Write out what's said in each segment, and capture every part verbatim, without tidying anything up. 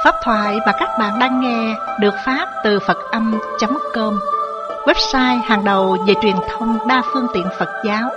Pháp thoại mà các bạn đang nghe được phát từ Phật Âm chấm com, website hàng đầu về truyền thông đa phương tiện Phật giáo.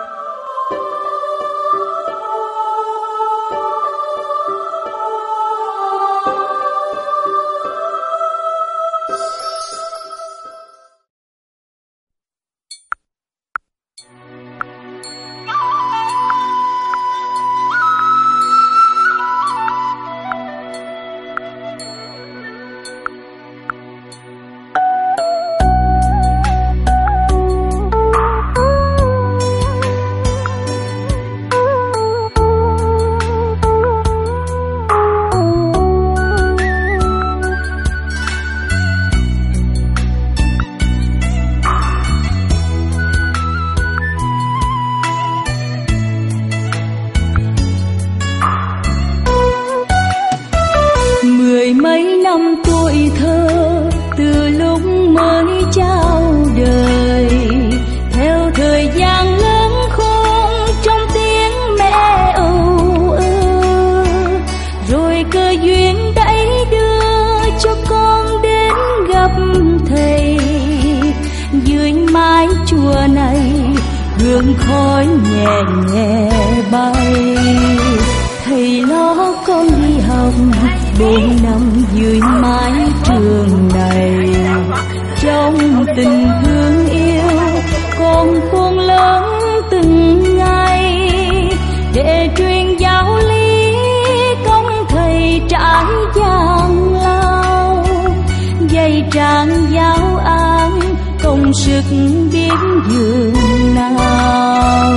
hương khói nhẹ nhẹ bay. Thầy lo con đi học bốn năm dưới mái trường này, trong tình thương yêu con con lớn từng ngày, để truyền giáo lý công thầy trải giang lao, dạy trang giáo án công sức biết dường nào.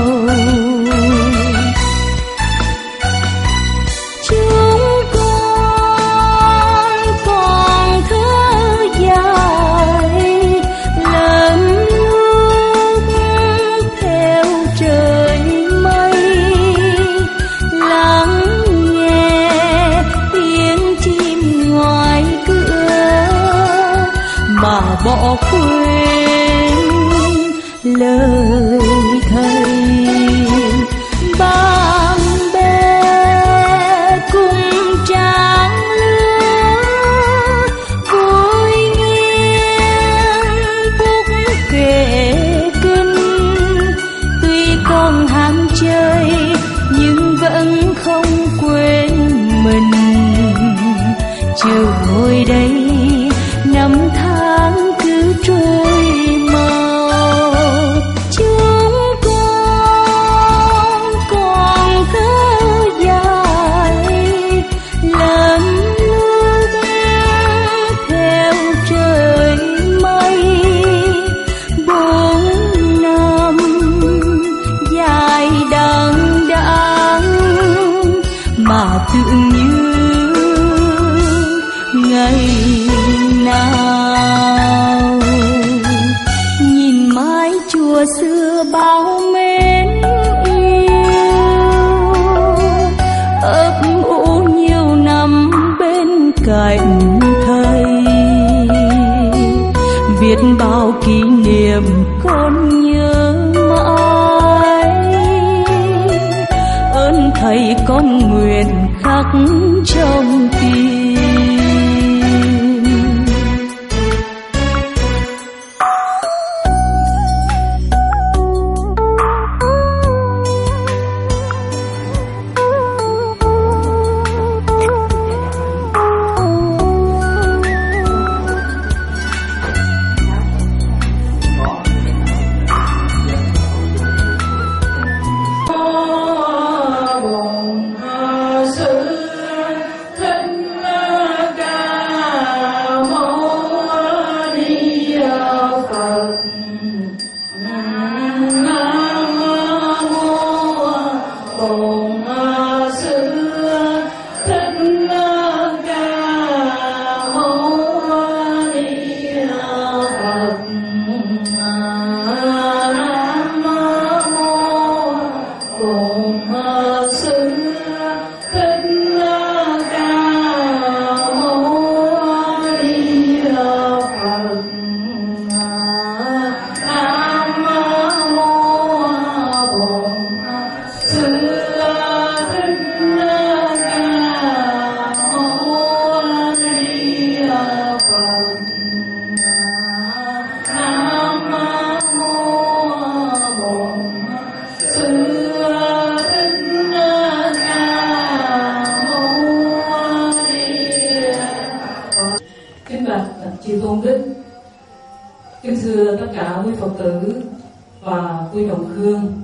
Chúng con còn thơ dài lần nước theo trời mây, lắng nghe tiếng chim ngoài cửa mà bỏ quên lời thầy. Bạn bè cùng trang lứa vui nghiêng phúc kể kinh, tuy còn ham chơi nhưng vẫn không quên mình. Chiều ngồi đây năm tháng cứ trôi mau, chúng con còn thơ dài lần nước theo trời mây. Bốn năm dài đằng đẵng mà tưởng như ngày nào. Nhìn mái chùa xưa bao mến yêu, ấp ủ nhiều năm bên cạnh thầy, biết bao kỷ niệm con nhớ mãi. Ơn thầy con nguyện khắc trong tim. Sư quý Phật tử và quý đồng hương,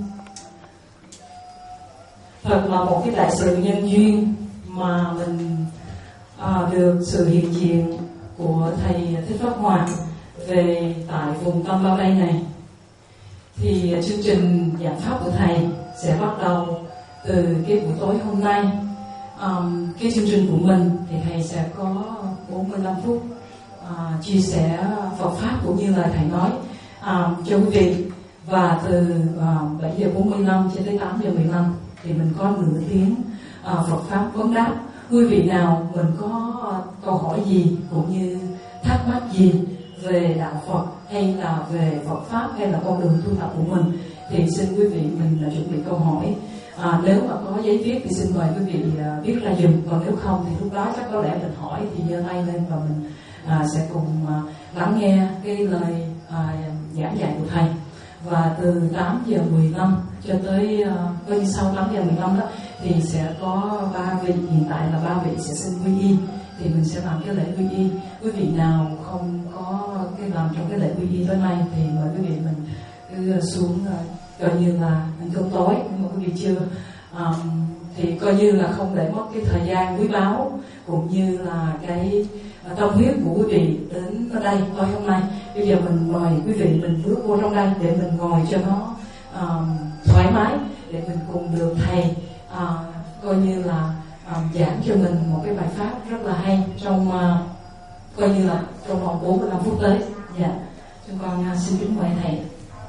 thật là một cái đại sự nhân duyên mà mình à, được sự hiện diện của Thầy Thích Pháp Hòa về tại vùng Tâm Ba Bay này. Thì chương trình giảng pháp của Thầy sẽ bắt đầu từ cái buổi tối hôm nay. Um, cái chương trình của mình thì Thầy sẽ có bốn mươi lăm phút uh, chia sẻ Phật Pháp cũng như là Thầy nói uh, cho quý vị. Và từ uh, bảy giờ bốn mươi lăm cho tới tám giờ mười lăm thì mình có nửa tiếng uh, Phật Pháp vấn đáp. Quý vị nào mình có uh, câu hỏi gì cũng như thắc mắc gì về đạo Phật hay là về Phật Pháp hay là con đường tu tập của mình thì xin quý vị mình là chuẩn bị câu hỏi. À, nếu mà có giấy viết thì xin mời quý vị uh, viết ra dùm, còn nếu không thì lúc đó chắc có lẽ mình hỏi thì giơ tay lên và mình uh, sẽ cùng uh, lắng nghe cái lời uh, giảng dạy của Thầy. Và từ tám giờ mười lăm cho tới uh, coi như sau tám giờ mười lăm đó thì sẽ có ba vị, hiện tại là ba vị sẽ xin quy y, thì mình sẽ làm cái lễ quy y. Quý vị nào không có cái làm trong cái lễ quy y tối nay thì mời quý vị mình cứ xuống uh, coi như là ăn cơm tối, nhưng mà quý vị chưa um, thì coi như là không để mất cái thời gian quý báu cũng như là cái uh, tâm huyết của quý vị đến ở đây tối hôm nay. Bây giờ mình mời quý vị mình bước vô trong đây để mình ngồi cho nó um, thoải mái, để mình cùng được Thầy uh, coi như là um, giảng cho mình một cái bài pháp rất là hay trong uh, coi như là trong vòng bốn mươi lăm phút tới. Dạ, yeah. Chúng con uh, xin kính mời Thầy.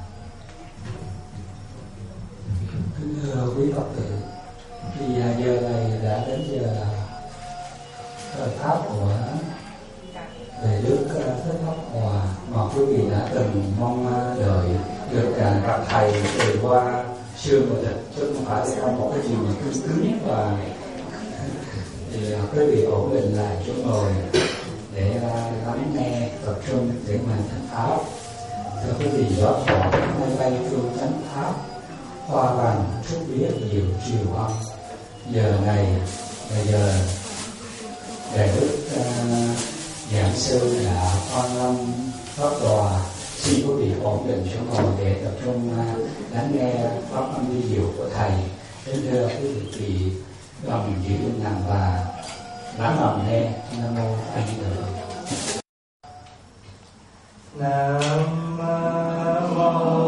Kính thưa quý Phật tử, thì giờ này đã đến giờ thời pháp của Thầy Đức Thích Pháp Hòa mà quý vị đã từng mong đợi được gặp Thầy từ qua xương và thịt, chứ không phải là một cái gì mà cứng cứng. Và thì quý vị ổn định lại chỗ ngồi để lắng nghe, tập trung để mà thành pháp. Thưa quý vị, gió thoảng mây bay phương chánh pháp, hoa vàng trúc biết nhiều chiều âm. Giờ này là giờ Đại Đức uh, Giảng sư đã Quan Âm Pháp Tòa. Xin quý vị ổn định chỗ ngồi để tập trung uh, lắng nghe pháp âm vi diệu của Thầy. Kính thưa quý vị, đồng giữ im lặng và lắng lòng nghe. Nam mô A Di Đà Phật. Nam mô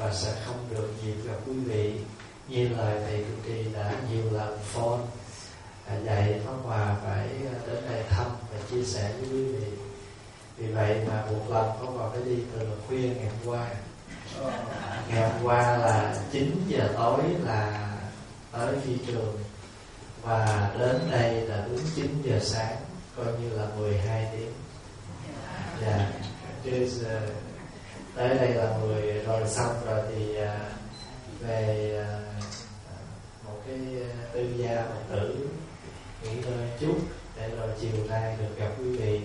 và sẽ không được dịp gặp quý vị. Như lời thầy trụ trì đã nhiều lần phone à, dạy Pháp Hòa phải đến đây thăm và chia sẻ với quý vị. Vì vậy mà một lần Pháp Hòa phải đi từ khuya ngày hôm qua. Ngày hôm qua là chín giờ tối là tới phi trường, và đến đây là đúng chín giờ sáng, coi như là mười hai tiếng. Dạ, chứ tới đây là mười rồi, xong rồi thì về một cái tư gia Phật tử nghỉ ngơi chút để rồi chiều nay được gặp quý vị.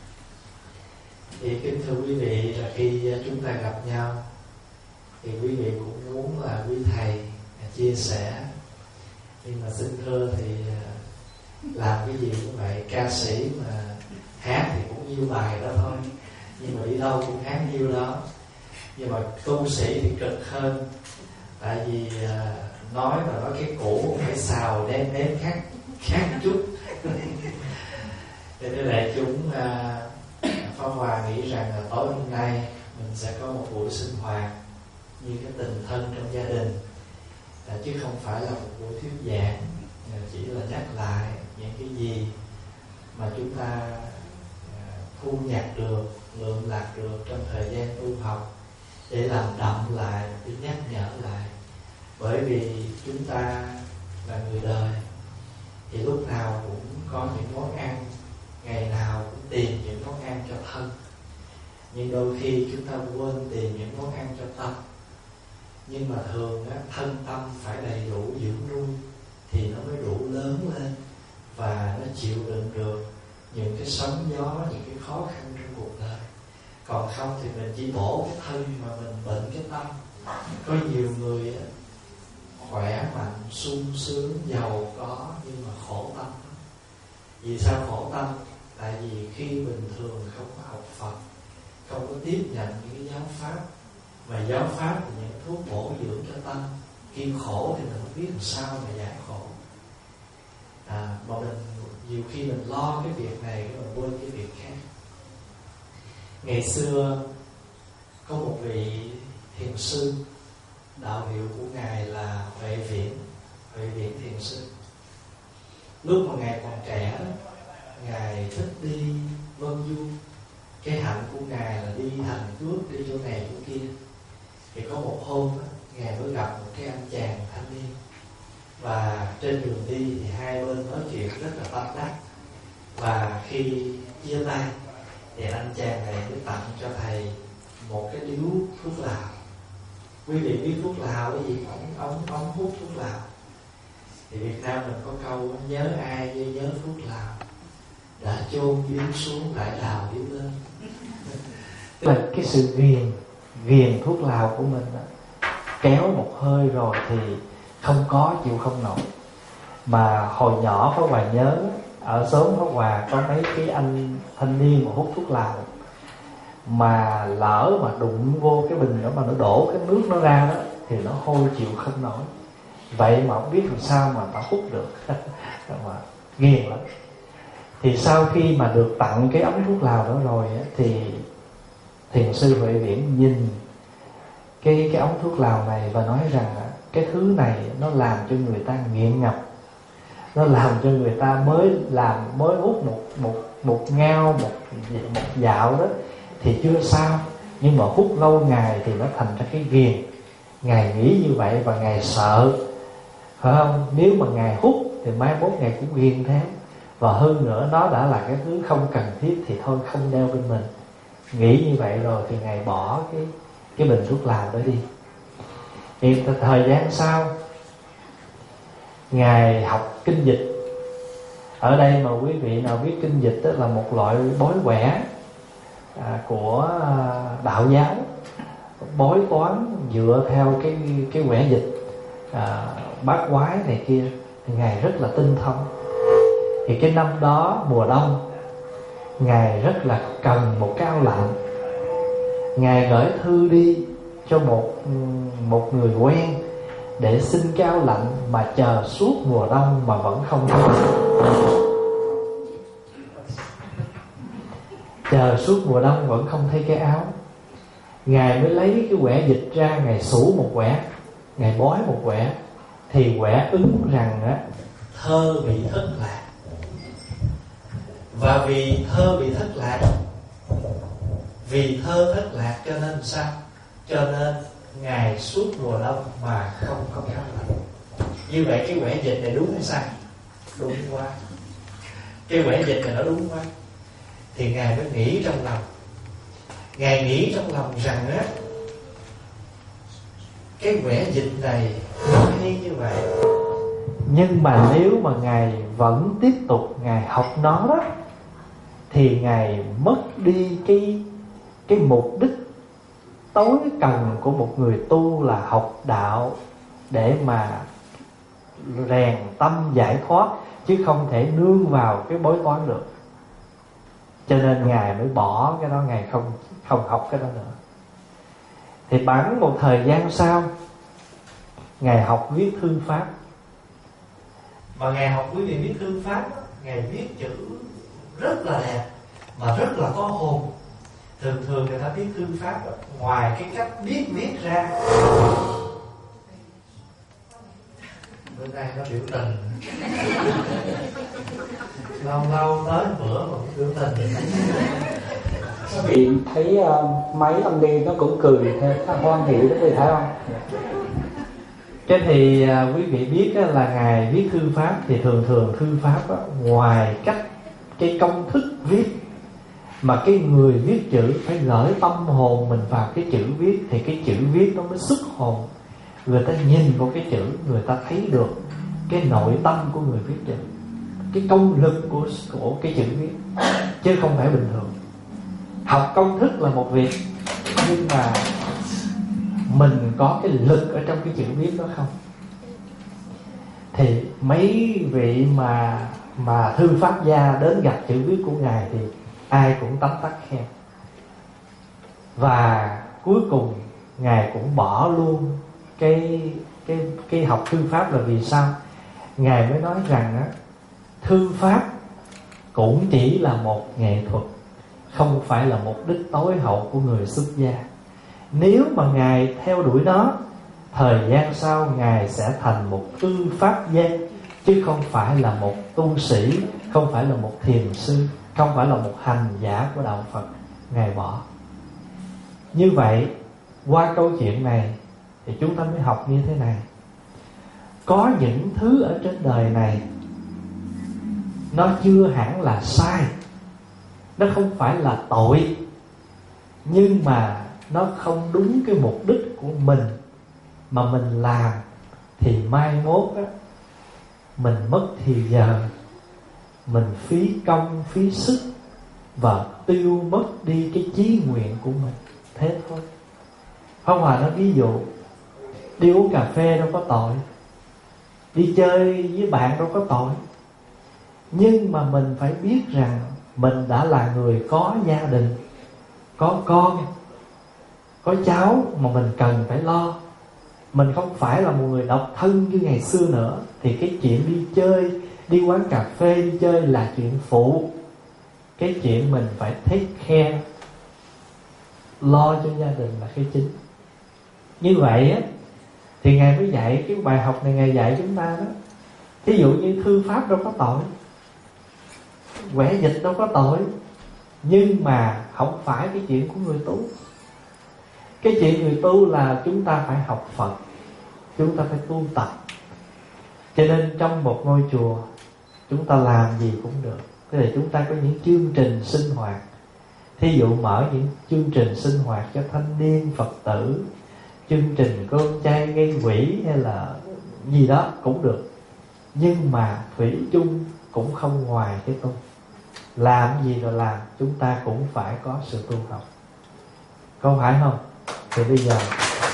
Thì kính thưa quý vị, là khi chúng ta gặp nhau thì quý vị cũng muốn là quý thầy chia sẻ, nhưng mà xin thưa thì làm cái gì cũng vậy, ca sĩ mà hát thì cũng nhiêu bài đó thôi, nhưng mà đi đâu cũng hát nhiêu đó. Nhưng mà tu sĩ thì cực hơn, tại vì nói mà nói cái cũ phải xào đem nếm khác khác một chút. Thế nên đại chúng Pháp Hòa nghĩ rằng là tối hôm nay mình sẽ có một buổi sinh hoạt như cái tình thân trong gia đình, à, chứ không phải là một buổi thuyết giảng, à, chỉ là nhắc lại những cái gì mà chúng ta à, thu nhặt được, lượm lạc được trong thời gian tu học, để làm đậm lại, để nhắc nhở lại. Bởi vì chúng ta là người đời thì lúc nào cũng có những món ăn, ngày nào cũng tìm những món ăn cho thân, nhưng đôi khi chúng ta quên tìm những món ăn cho tâm. Nhưng mà thường á, thân tâm phải đầy đủ dưỡng nuôi thì nó mới đủ lớn lên và nó chịu đựng được những cái sóng gió, những cái khó khăn trong cuộc đời. Còn không thì mình chỉ bổ cái thân mà mình bệnh cái tâm. Có nhiều người á, khỏe mạnh, sung sướng, giàu có, nhưng mà khổ tâm. Vì sao khổ tâm? Tại vì khi bình thường không có học Phật, không có tiếp nhận những cái giáo pháp, mà giáo pháp là những thuốc bổ dưỡng cho tâm. Khi khổ thì mình không biết làm sao mà giải khổ. À, mà mình nhiều khi mình lo cái việc này, mình quên cái việc khác. Ngày xưa có một vị thiền sư, đạo hiệu của ngài là Huệ Viễn, Huệ Viễn thiền sư. Lúc mà ngài còn trẻ, ngài thích đi vân du. Cái hạnh của ngài là đi thành cước, đi chỗ này chỗ kia. Thì có một hôm đó, ngài mới gặp một cái anh chàng thanh niên, và trên đường đi thì hai bên nói chuyện rất là tâm đắc. Và khi chia tay thì anh chàng này mới tặng cho thầy một cái điếu thuốc lào. Quý vị biết thuốc lào cái gì? Ông, ông, ông hút thuốc lào. Thì Việt Nam mình có câu nhớ ai như nhớ thuốc lào, đã chôn điếu xuống lại đào điếu lên. Tức là cái sự ghiền ghiền thuốc lào của mình đó, kéo một hơi rồi thì không có, chịu không nổi. Mà hồi nhỏ Pháp Hòa nhớ ở xóm Pháp Hòa có mấy cái anh thanh niên mà hút thuốc lào, mà lỡ mà đụng vô cái bình đó mà nó đổ cái nước nó ra đó thì nó hôi chịu không nổi. Vậy mà không biết làm sao mà nó hút được. Mà ghiền lắm. Thì sau khi mà được tặng cái ống thuốc lào đó rồi á, thì thiền sư Huệ Viễn nhìn cái cái ống thuốc lào này và nói rằng cái thứ này nó làm cho người ta nghiện ngập, nó làm cho người ta mới làm mới hút một một một ngao, một một dạo đó thì chưa sao, nhưng mà hút lâu ngày thì nó thành ra cái ghiền. Ngài nghĩ như vậy và ngài sợ, phải không? Nếu mà ngài hút thì mai mốt ngài cũng ghiền theo, và hơn nữa nó đã là cái thứ không cần thiết thì thôi không đeo bên mình. Nghĩ như vậy rồi thì ngài bỏ cái cái bình thuốc lào đó đi. Thì thời gian sau ngài học kinh dịch. Ở đây mà quý vị nào biết kinh dịch đó là một loại bói quẻ à, của đạo giáo, bói toán dựa theo cái cái quẻ dịch à, bát quái này kia, thì ngài rất là tinh thông. Thì cái năm đó mùa đông, ngài rất là cần một cái áo lạnh. Ngài gửi thư đi cho một một người quen để xin cái áo lạnh, mà chờ suốt mùa đông mà vẫn không thấy. Chờ suốt mùa đông vẫn không thấy cái áo. Ngài mới lấy cái quẻ dịch ra, Ngài xủ một quẻ, Ngài bói một quẻ, thì quẻ ứng rằng á, thơ bị thất lạc. Và vì thơ bị thất lạc, vì thơ thất lạc cho nên sao? Cho nên Ngài suốt mùa đông mà không có khám lạnh. Như vậy cái quẻ dịch này đúng hay sai? Đúng quá. Cái quẻ dịch này nó đúng quá. Thì Ngài mới nghĩ trong lòng, Ngài nghĩ trong lòng rằng á, cái quẻ dịch này nó hay như vậy, nhưng mà nếu mà Ngài vẫn tiếp tục Ngài học nó đó, thì Ngài mất đi cái cái mục đích tối cần của một người tu là học đạo để mà rèn tâm giải thoát, chứ không thể nương vào cái bói toán được. Cho nên Ngài mới bỏ cái đó, Ngài không không học cái đó nữa. Thì bẵng một thời gian sau, Ngài học viết thư pháp. Mà Ngài học quý vị viết thư pháp, Ngài viết chữ rất là đẹp mà rất là có hồn. Thường thường người ta viết thư pháp, ngoài cái cách biết viết ra, bữa nay nó biểu tình, lâu lâu tới bữa mà cũng biểu tình. Quý vị thấy uh, máy âm đi nó cũng cười theo hoan hỷ đó, quý vị thấy không? Cái thì uh, quý vị biết uh, là Ngài viết thư pháp thì thường thường thư pháp uh, ngoài cách cái công thức viết, mà cái người viết chữ phải gửi tâm hồn mình vào cái chữ viết, thì cái chữ viết nó mới xuất hồn. Người ta nhìn vào cái chữ, người ta thấy được cái nội tâm của người viết chữ, cái công lực của, của cái chữ viết, chứ không phải bình thường. Học công thức là một việc, nhưng mà mình có cái lực ở trong cái chữ viết đó không? Thì mấy vị mà mà thư pháp gia đến gặp chữ viết của Ngài thì ai cũng tấm tắc khen. Và cuối cùng Ngài cũng bỏ luôn cái cái cái học thư pháp. Là vì sao? Ngài mới nói rằng á, thư pháp cũng chỉ là một nghệ thuật, không phải là mục đích tối hậu của người xuất gia. Nếu mà Ngài theo đuổi nó, thời gian sau Ngài sẽ thành một thư pháp gia, chứ không phải là một tu sĩ, không phải là một thiền sư, không phải là một hành giả của đạo Phật. Ngài bỏ. Như vậy, qua câu chuyện này thì chúng ta mới học như thế này. Có những thứ ở trên đời này nó chưa hẳn là sai, nó không phải là tội, nhưng mà nó không đúng cái mục đích của mình mà mình làm, thì mai mốt á, mình mất thì giờ, mình phí công phí sức và tiêu mất đi cái chí nguyện của mình. Thế thôi. Pháp Hòa nói ví dụ, đi uống cà phê đâu có tội, đi chơi với bạn đâu có tội, nhưng mà mình phải biết rằng mình đã là người có gia đình, có con, có cháu mà mình cần phải lo. Mình không phải là một người độc thân như ngày xưa nữa. Thì cái chuyện đi chơi, đi quán cà phê, đi chơi là chuyện phụ. Cái chuyện mình phải take care, lo cho gia đình là cái chính. Như vậy á, thì Ngài mới dạy cái bài học này, Ngài dạy chúng ta đó. Ví dụ như thư pháp đâu có tội, quẻ dịch đâu có tội, nhưng mà không phải cái chuyện của người tu. Cái chuyện người tu là chúng ta phải học Phật, chúng ta phải tu tập. Cho nên trong một ngôi chùa, chúng ta làm gì cũng được. Thế là chúng ta có những chương trình sinh hoạt. Thí dụ mở những chương trình sinh hoạt cho thanh niên Phật tử, chương trình cơm chay gây quỹ hay là gì đó cũng được. Nhưng mà thủy chung cũng không ngoài cái tu. Làm gì rồi làm, chúng ta cũng phải có sự tu học, có phải không? Thì bây giờ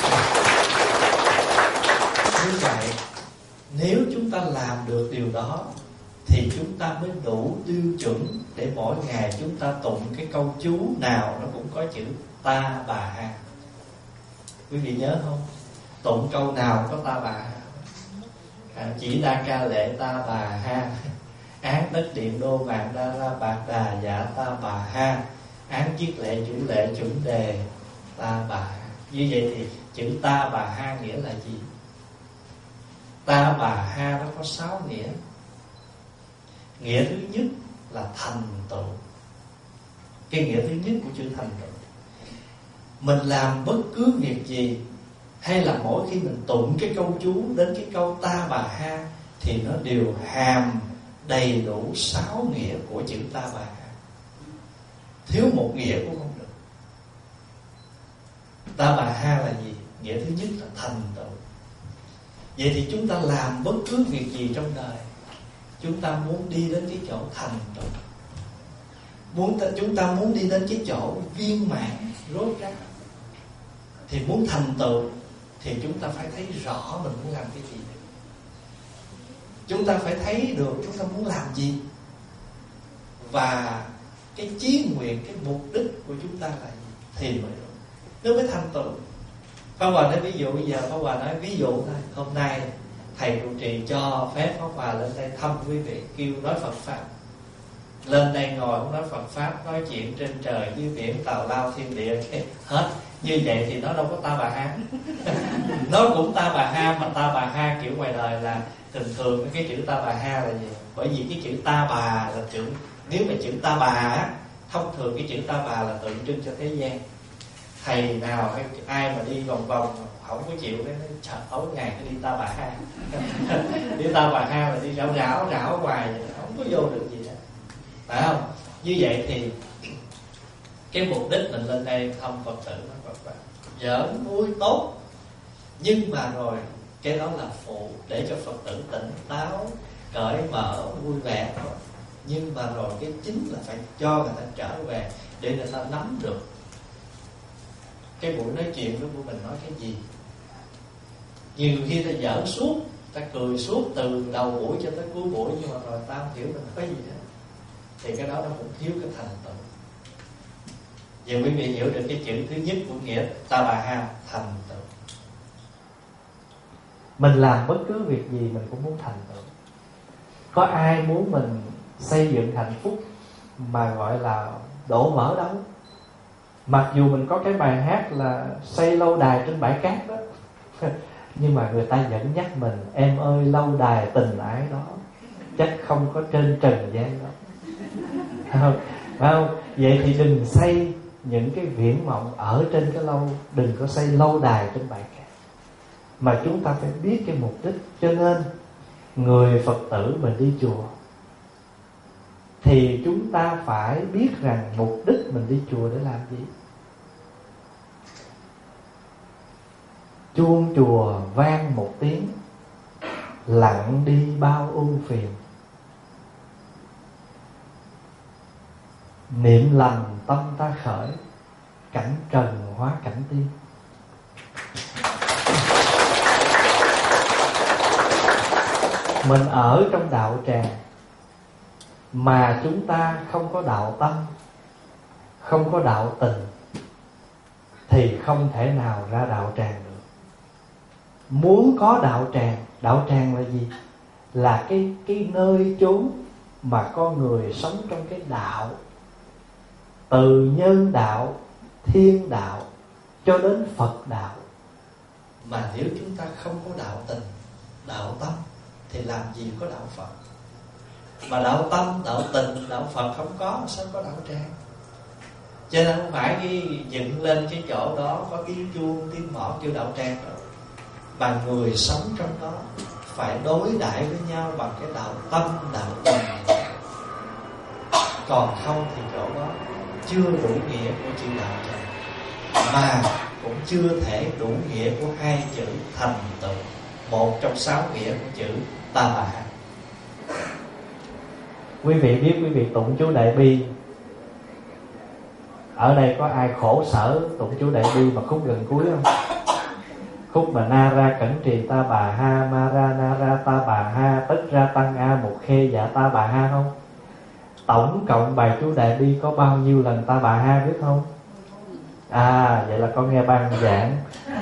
như vậy, nếu chúng ta làm được điều đó thì chúng ta mới đủ tiêu chuẩn để mỗi ngày chúng ta tụng cái câu chú nào nó cũng có chữ ta bà ha. Quý vị nhớ không? Tụng câu nào có ta bà ha. À, chỉ đa ca lệ ta bà ha, án tất điện đô mạng đa la bạc đà dạ ta bà ha, án chiết lệ chủ lệ chuẩn đề Ta Bà Ha. Như vậy thì chữ Ta Bà Ha nghĩa là gì? Ta Bà Ha nó có sáu nghĩa. Nghĩa thứ nhất là thành tựu. Cái nghĩa thứ nhất của chữ thành tựu, mình làm bất cứ việc gì, hay là mỗi khi mình tụng cái câu chú đến cái câu Ta Bà Ha, thì nó đều hàm đầy đủ sáu nghĩa của chữ Ta Bà Ha. Thiếu một nghĩa cũng không được. Ta Bà Ha là gì? Nghĩa thứ nhất là thành tựu. Vậy thì chúng ta làm bất cứ việc gì trong đời, chúng ta muốn đi đến cái chỗ thành tựu, muốn ta, chúng ta muốn đi đến cái chỗ viên mãn rốt ráo, thì muốn thành tựu thì chúng ta phải thấy rõ mình muốn làm cái gì. Chúng ta phải thấy được chúng ta muốn làm gì, và cái chí nguyện, cái mục đích của chúng ta là gì thì mới được, nó mới thành tựu. Pháp Hòa nói ví dụ, bây giờ Pháp Hòa nói ví dụ thôi. Hôm nay thầy trụ trì cho phép Pháp Hòa lên đây thăm quý vị, kêu nói Phật Pháp. Lên đây ngồi không nói Phật Pháp, nói chuyện trên trời dưới biển, tào lao thiên địa cái hết. Như vậy thì nó đâu có Ta Bà Ha. Nó cũng Ta Bà Ha, mà Ta Bà Ha kiểu ngoài đời là thường thường cái chữ Ta Bà Ha là gì? Bởi vì cái chữ Ta Bà là chữ, nếu mà chữ Ta Bà á, thông thường cái chữ Ta Bà là tượng trưng cho thế gian. Thầy nào hay ai mà đi vòng vòng không có chịu cái trời tối ngày cái đi Ta Bà Ha. Đi Ta Bà Ha là đi rảo rảo rảo hoài vậy, không có vô được gì hết, phải không? Như vậy thì cái mục đích mình lên đây thăm Phật tử nó Phật Pháp giỡn vui tốt, nhưng mà rồi cái đó là phụ để cho Phật tử tỉnh táo, cởi mở, vui vẻ thôi. Nhưng mà rồi cái chính là phải cho người ta trở về để người ta nắm được cái buổi nói chuyện đó của mình nói cái gì. Nhiều khi ta giỡn suốt, ta cười suốt từ đầu buổi cho tới cuối buổi, nhưng mà rồi ta không hiểu mình nói gì hết, thì cái đó nó cũng thiếu cái thành tựu. Giờ quý vị hiểu được cái chữ thứ nhất của nghĩa Ta Bà Ha, thành tựu. Mình làm bất cứ việc gì mình cũng muốn thành tựu. Có ai muốn mình xây dựng hạnh phúc mà gọi là đổ vỡ đâu. Mặc dù mình có cái bài hát là xây lâu đài trên bãi cát đó, nhưng mà người ta vẫn nhắc mình: em ơi lâu đài tình ái đó chắc không có trên trần gian đâu. Không, không? Vậy thì đừng xây những cái viễn vọng ở trên cái lâu, đừng có xây lâu đài trên bãi cát, mà chúng ta phải biết cái mục đích. Cho nên người Phật tử mình đi chùa thì chúng ta phải biết rằng mục đích mình đi chùa để làm gì. Chuông chùa vang một tiếng, lặng đi bao ưu phiền. Niệm lành tâm ta khởi, cảnh trần hóa cảnh tiên. Mình ở trong đạo tràng mà chúng ta không có đạo tâm, không có đạo tình, thì không thể nào ra đạo tràng được. Muốn có đạo tràng, đạo tràng là gì? Là cái, cái nơi chốn mà con người sống trong cái đạo, từ nhân đạo, thiên đạo cho đến Phật đạo. Mà nếu chúng ta không có đạo tình, đạo tâm thì làm gì có đạo Phật. Mà đạo tâm, đạo tình, đạo Phật không có, sao có đạo tràng? Cho nên không phải cái dựng lên cái chỗ đó có tiếng chuông, tiếng mõ kêu đạo tràng đâu. Mà người sống trong đó phải đối đãi với nhau bằng cái đạo tâm, đạo tình. Còn không thì chỗ đó chưa đủ nghĩa của chữ đạo tràng, mà cũng chưa thể đủ nghĩa của hai chữ thành tựu, một trong sáu nghĩa của chữ Ta Bà Ha. Quý vị biết quý vị tụng chú Đại Bi, ở đây có ai khổ sở tụng chú Đại Bi mà khúc gần cuối không? Khúc mà na ra cẩn trì Ta Bà Ha, ma ra na ra Ta Bà Ha, tất ra tăng a một khê dạ Ta Bà Ha không? Tổng cộng bài chú Đại Bi có bao nhiêu lần Ta Bà Ha biết không? À, vậy là con nghe ban giảng.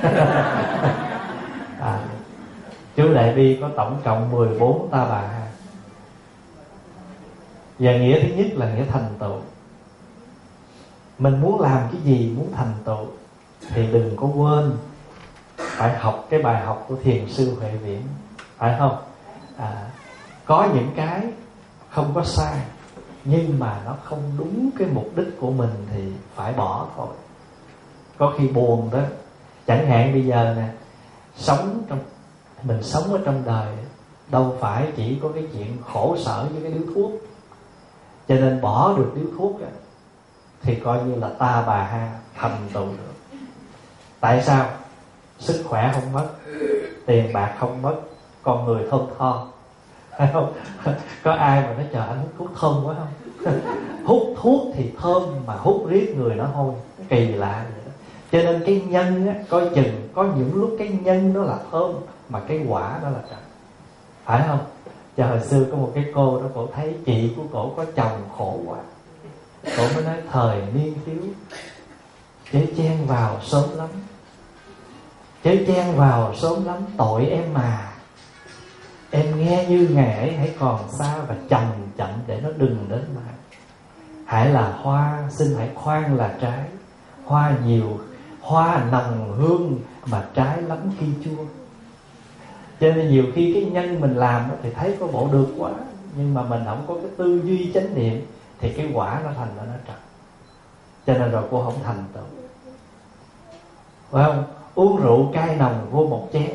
À, chú Đại Bi có tổng cộng mười bốn Ta Bà Ha. Và nghĩa thứ nhất là nghĩa thành tựu. Mình muốn làm cái gì, muốn thành tựu, thì đừng có quên phải học cái bài học của thiền sư Huệ Viễn, phải không? À, có những cái không có sai, nhưng mà nó không đúng cái mục đích của mình thì phải bỏ thôi. Có khi buồn đó. Chẳng hạn bây giờ nè, sống trong mình sống ở trong đời đâu phải chỉ có cái chuyện khổ sở với cái điếu thuốc. Cho nên bỏ được điếu thuốc đó, thì coi như là ta bà ha thành tựu được. Tại sao? Sức khỏe không mất, tiền bạc không mất, con người thơm tho, phải không? Có ai mà nói trời anh hút thuốc thơm quá không? Hút thuốc thì thơm mà hút riết người nó hôi, kỳ lạ vậy đó. Cho nên cái nhân á, coi chừng có những lúc cái nhân nó là thơm mà cái quả đó là trật, phải không? Cho hồi xưa có một cái cô đó, cổ thấy chị của cổ có chồng khổ quá, cổ mới nói thời niên thiếu chế chen vào sớm lắm, chế chen vào sớm lắm tội em mà. Em nghe như ngày ấy hãy còn xa và chậm chậm để nó đừng đến mà. Hãy là hoa, xin hãy khoan là trái. Hoa nhiều, hoa nồng hương mà trái lắm khi chua. Cho nên nhiều khi cái nhân mình làm thì thấy có bộ được quá, nhưng mà mình không có cái tư duy chánh niệm thì cái quả nó thành ra nó trật. Cho nên rồi cô không thành tựu, phải không? Uống rượu cay nồng vô một chén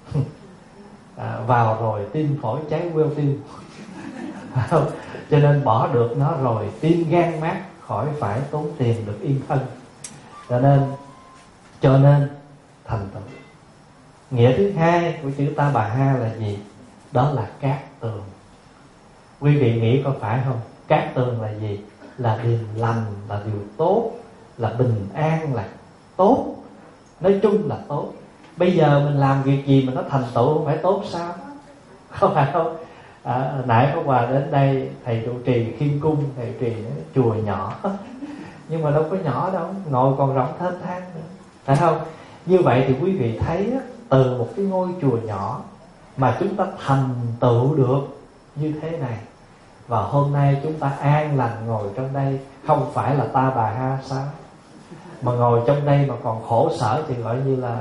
à, vào rồi tim phổi cháy queo tim, phải không? Cho nên bỏ được nó rồi tim gan mát, khỏi phải tốn tiền được yên thân. Cho nên cho nên thành tựu. Nghĩa thứ hai của chữ Ta Bà Ha là gì? Đó là cát tường. Quý vị nghĩ có phải không? Cát tường là gì? Là điềm lành, là điều tốt, là bình an, là tốt. Nói chung là tốt. Bây giờ mình làm việc gì mà nó thành tựu không phải tốt sao? Không phải không? À, nãy có quà đến đây thầy trụ trì Khiêm Cung, thầy trì chùa nhỏ nhưng mà đâu có nhỏ đâu, ngồi còn rộng thênh thang nữa, phải không? Như vậy thì quý vị thấy từ một cái ngôi chùa nhỏ mà chúng ta thành tựu được như thế này, và hôm nay chúng ta an lành ngồi trong đây, không phải là Ta Bà Ha sao? Mà ngồi trong đây mà còn khổ sở thì gọi như là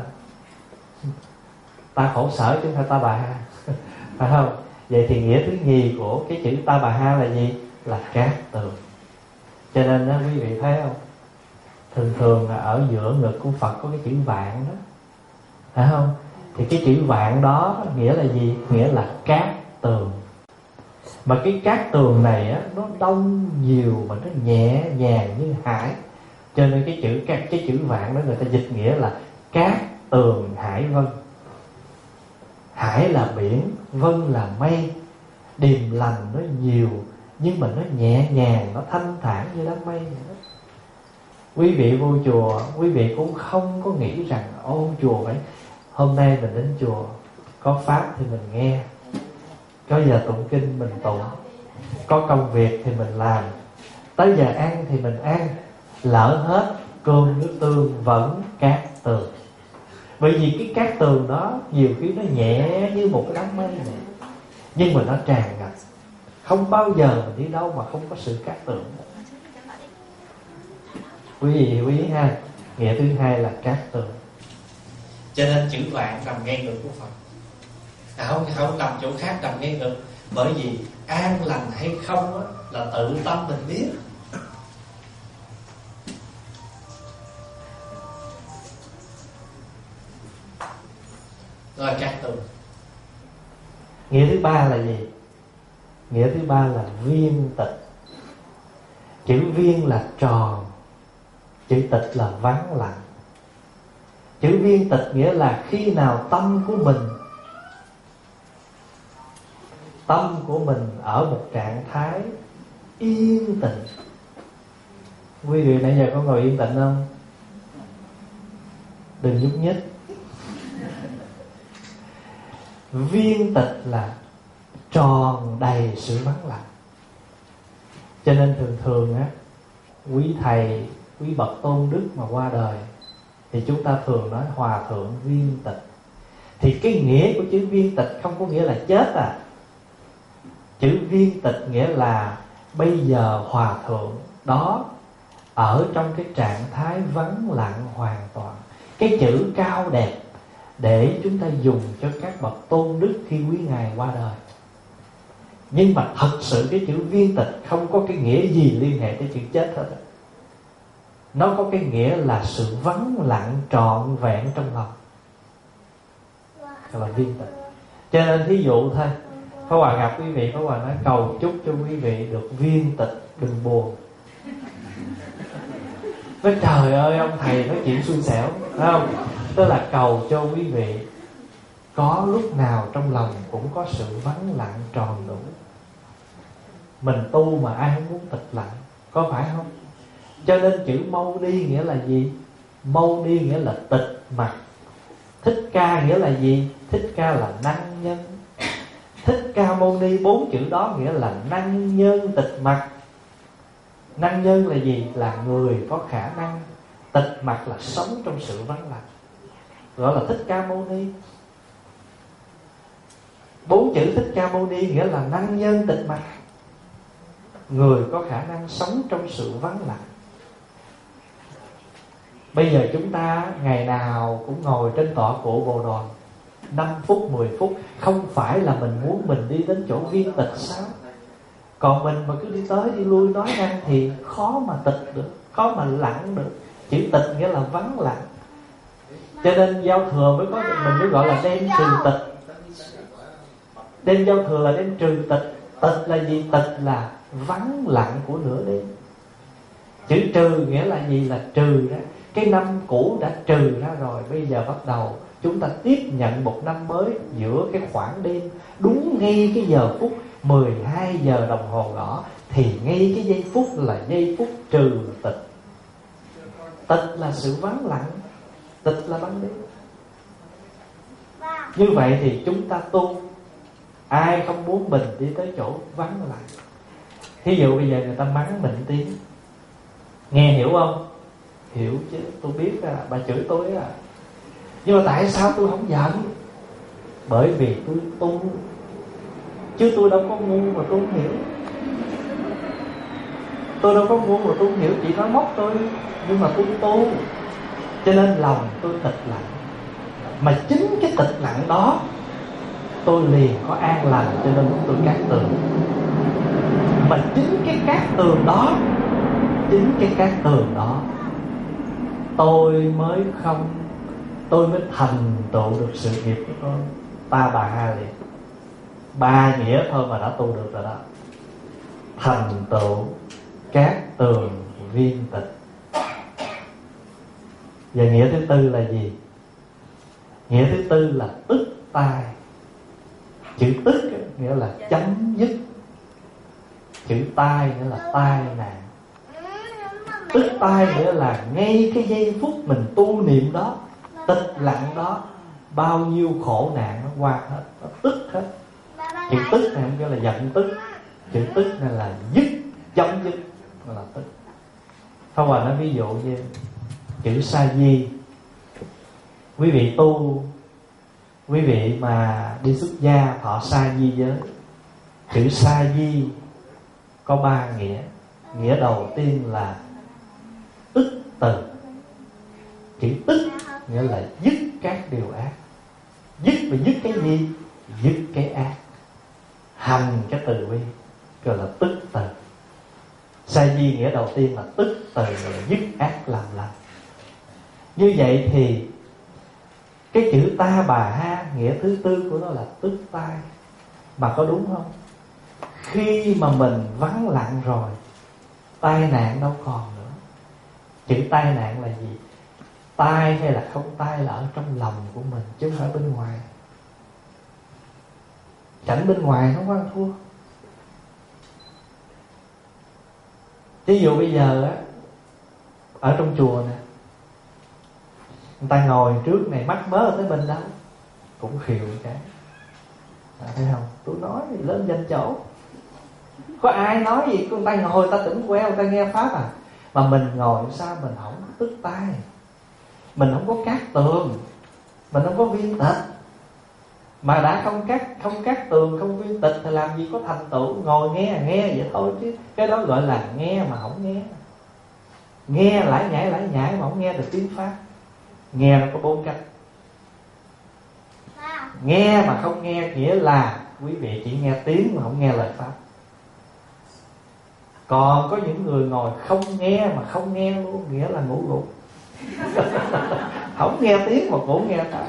ta khổ sở chứ không phải Ta Bà Ha phải không? Vậy thì nghĩa thứ nhì của cái chữ Ta Bà Ha là gì? Là cát tường. Cho nên đó, quý vị thấy không? Thường thường là ở giữa ngực của Phật có cái chữ vạn đó, phải không? Thì cái chữ vạn đó nghĩa là gì? Nghĩa là cát tường. Mà cái cát tường này á, nó đông nhiều mà nó nhẹ nhàng như hải. Cho nên cái chữ cái, cái chữ vạn đó người ta dịch nghĩa là cát tường hải vân. Hải là biển, vân là mây. Điềm lành nó nhiều, nhưng mà nó nhẹ nhàng, nó thanh thản như đám mây vậy đó. Quý vị vô chùa, quý vị cũng không có nghĩ rằng ô chùa phải hôm nay mình đến chùa có pháp thì mình nghe, có giờ tụng kinh mình tụng, có công việc thì mình làm, tới giờ ăn thì mình ăn. Lỡ hết cơm nước tương vẫn cát tường. Bởi vì cái cát tường đó nhiều khi nó nhẹ như một cái đám mây này, nhưng mà nó tràn ngập. Không bao giờ mình đi đâu mà không có sự cát tường. Quý vị hiểu ý ha? Nghĩa thứ hai là cát tường. Cho nên chữ vạn nằm ngay ngực của Phật, à, không, không nằm chỗ khác, nằm ngay ngực. Bởi vì an lành hay không á, là tự tâm mình biết. Rồi cát tường. Nghĩa thứ ba là gì? Nghĩa thứ ba là viên tịch. Chữ viên là tròn, chữ tịch là vắng lặng. Chữ viên tịch nghĩa là khi nào tâm của mình Tâm của mình ở một trạng thái yên tĩnh. Quý vị nãy giờ có ngồi yên tĩnh không? Đừng nhúc nhích. Viên tịch là tròn đầy sự vắng lặng. Cho nên thường thường á, quý thầy, quý bậc tôn đức mà qua đời thì chúng ta thường nói hòa thượng viên tịch. Thì cái nghĩa của chữ viên tịch không có nghĩa là chết à. Chữ viên tịch nghĩa là bây giờ hòa thượng đó ở trong cái trạng thái vắng lặng hoàn toàn. cái chữ cao đẹp để chúng ta dùng cho các bậc tôn đức khi quý ngài qua đời. Nhưng mà thật sự cái chữ viên tịch không có cái nghĩa gì liên hệ tới chữ chết hết. Nó có cái nghĩa là sự vắng lặng trọn vẹn trong lòng, là viên tịch. Cho nên thí dụ thôi, Pháp Hòa gặp quý vị, Pháp Hòa nói cầu chúc cho quý vị được viên tịch, đừng buồn. Nói trời ơi ông thầy nói chuyện xui xẻo, phải không? Tức là cầu cho quý vị có lúc nào trong lòng cũng có sự vắng lặng tròn đủ. Mình tu mà ai không muốn tịch lặng, có phải không? Cho nên chữ Mâu Ni nghĩa là gì? Mâu Ni nghĩa là tịch mặc. Thích Ca nghĩa là gì? Thích Ca là năng nhân. Thích Ca Mâu Ni, bốn chữ đó nghĩa là năng nhân tịch mặc. Năng nhân là gì? Là người có khả năng. Tịch mặc là sống trong sự vắng lặng, gọi là Thích Ca Mâu Ni. Bốn chữ Thích Ca Mâu Ni nghĩa là năng nhân tịch mặc, người có khả năng sống trong sự vắng lặng. Bây giờ chúng ta ngày nào cũng ngồi trên tọa cụ Bồ Đoàn năm phút, mười phút. Không phải là mình muốn mình đi đến chỗ viên tịch sao? Còn mình mà cứ đi tới đi lui nói năng thì khó mà tịch được, khó mà lặng được. Chữ tịch nghĩa là vắng lặng. Cho nên giao thừa mới có, mình mới gọi là đêm trừ tịch. Đêm giao thừa là đêm trừ tịch. Tịch là gì? Tịch là vắng lặng của nửa đêm. Chữ trừ nghĩa là gì? Là trừ ra. Cái năm cũ đã trừ ra rồi, bây giờ bắt đầu chúng ta tiếp nhận một năm mới giữa cái khoảng đêm. Đúng ngay cái giờ phút mười hai giờ đồng hồ gõ thì ngay cái giây phút là giây phút trừ tịch. Tịch là sự vắng lặng, tịch là ban đêm. Như vậy thì chúng ta tu, ai không muốn mình đi tới chỗ vắng lặng. Thí dụ bây giờ người ta mắng mình tiếng, nghe hiểu không? Hiểu chứ, tôi biết à, bà chửi tôi à. Nhưng mà tại sao tôi không giận? Bởi vì tôi tu, chứ tôi đâu có ngu mà tôi không hiểu. Tôi đâu có ngu mà tôi không hiểu. Chị nói móc tôi, nhưng mà tôi tu, cho nên lòng tôi tịch lặng. Mà chính cái tịch lặng đó tôi liền có an lành, cho nên tôi cát tường. Mà chính cái cát tường đó, chính cái cát tường đó tôi mới không, tôi mới thành tựu được sự nghiệp của tôi. Ta bà ha liền, ba nghĩa thôi mà đã tu được rồi đó. Thành tựu cát tường viên tịch. Và nghĩa thứ tư là gì? Nghĩa thứ tư là tức tai. Chữ tức nghĩa là chấm dứt, chữ tai nghĩa là tai nạn. Tức tai nghĩa là ngay cái giây phút mình tu niệm đó, tịch lặng đó, bao nhiêu khổ nạn nó qua hết, nó tức hết. Chữ tức này không phải là giận tức, chữ tức này là dứt, chấm dứt, gọi là tức. Pháp Hòa nói ví dụ như chữ sa di. Quý vị tu, quý vị mà đi xuất gia thọ sa di giới, chữ sa di có ba nghĩa. Nghĩa đầu tiên là tức từ. Chữ tức nghĩa là dứt các điều ác. Dứt và dứt cái gì? Dứt cái ác. Hành cái từ bi, gọi là tức từ. Sa di nghĩa đầu tiên là tức từ, gọi là dứt ác làm lành. Như vậy thì cái chữ ta bà ha, nghĩa thứ tư của nó là tức tai. Mà có đúng không? Khi mà mình vắng lặng rồi, tai nạn đâu còn nữa. Chữ tai nạn là gì? Tai hay là không tai là ở trong lòng của mình, chứ không phải bên ngoài. Cảnh bên ngoài không có ăn thua. Ví dụ bây giờ á, ở trong chùa nè, người ta ngồi trước này mắc mớ ở tới bên đó cũng khiều cái à, thấy không? Tôi nói thì lên danh chỗ, có ai nói gì, người ta ngồi người ta tỉnh queo, người ta nghe pháp à. Mà mình ngồi sao mình không có tức tai, mình không có cát tường, mình không có viên tịch. Mà đã không cát không cát tường, không viên tịch thì làm gì có thành tựu. Ngồi nghe nghe vậy thôi, chứ cái đó gọi là nghe mà không nghe. Nghe lải nhải lải nhải mà không nghe được tiếng pháp. Nghe nó có bốn cách. Nghe mà không nghe nghĩa là quý vị chỉ nghe tiếng mà không nghe lời pháp. Còn có những người ngồi không nghe mà không nghe luôn, nghĩa là ngủ gục. Không nghe tiếng mà cũng nghe pháp.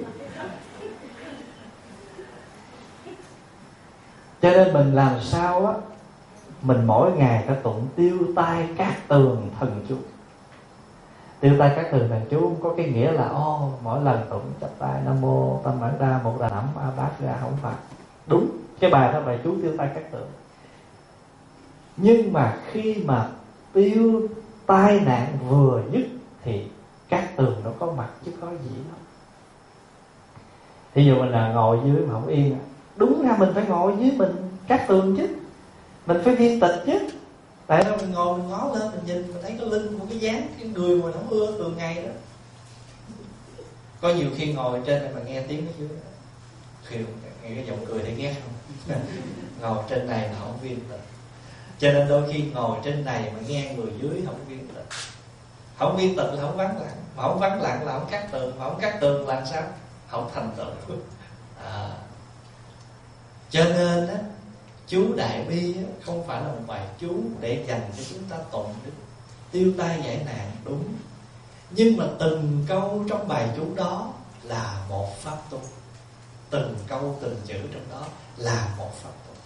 Cho nên mình làm sao á, mình mỗi ngày phải tụng tiêu tai các tường thần chú. Tiêu tai các tường thần chú có cái nghĩa là ô mỗi lần tụng chắp tay nam mô tam bản đa một đà nẵm a bát ra không phải đúng cái bài đó, bài chú tiêu tai các tường. Nhưng mà khi mà tiêu tai nạn vừa dứt thì các tường nó có mặt chứ có gì đâu. Ví dụ mình là ngồi dưới mà không yên, đúng ra mình phải ngồi dưới mình các tường chứ, mình phải viên tịch chứ. Tại sao mình ngồi mình ngó lên mình nhìn mình thấy cái lưng của cái dáng cái người mà không ưa thường ngày đó. Có nhiều khi ngồi trên này mà nghe tiếng ở dưới đó, khi nghe cái giọng cười thấy ghét không? Ngồi trên này mà không viên tịch. Cho nên đôi khi ngồi trên này mà nghe người dưới không viên tịch. Không viên tịch là không vắng lặng, mà không vắng lặng là không cắt tường, mà không cắt tường là sao? Không thành tựu. À. Cho nên á, chú Đại Bi không phải là một bài chú để dành cho chúng ta tụng đức tiêu tai giải nạn, đúng. Nhưng mà từng câu trong bài chú đó là một pháp tu. Từng câu từng chữ trong đó là một pháp tu.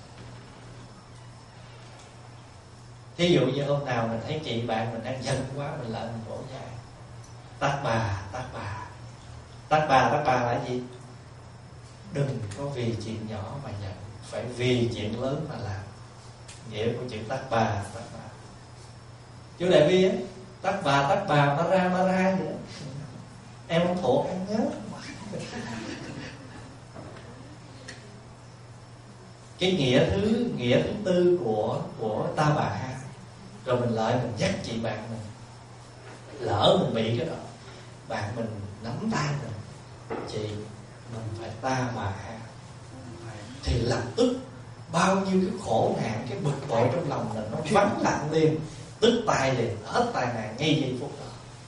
Thí dụ như hôm nào mình thấy chị bạn mình đang giận quá, mình lại mình vỗ vai. Tác bà, tác bà. Tác bà, tác bà là gì? Đừng có vì chuyện nhỏ mà giận, phải vì chuyện lớn mà làm. Nghĩa của chữ tác bà, tác bà. Chú Đại Bi á, tác bà, tác bà, ma ra, ma ra vậy đó. Em không thuộc, em nhớ. Cái nghĩa thứ nghĩa thứ tư của của ta bà ha. Rồi mình lại mình dắt chị bạn mình, lỡ mình bị cái đó, bạn mình nắm tay mình, chị mình phải ta bà ha, thì lập tức bao nhiêu cái khổ nạn, cái bực bội trong lòng là nó vắng lặng liền, tức tay liền, hết tai nạn ngay giây phút đó.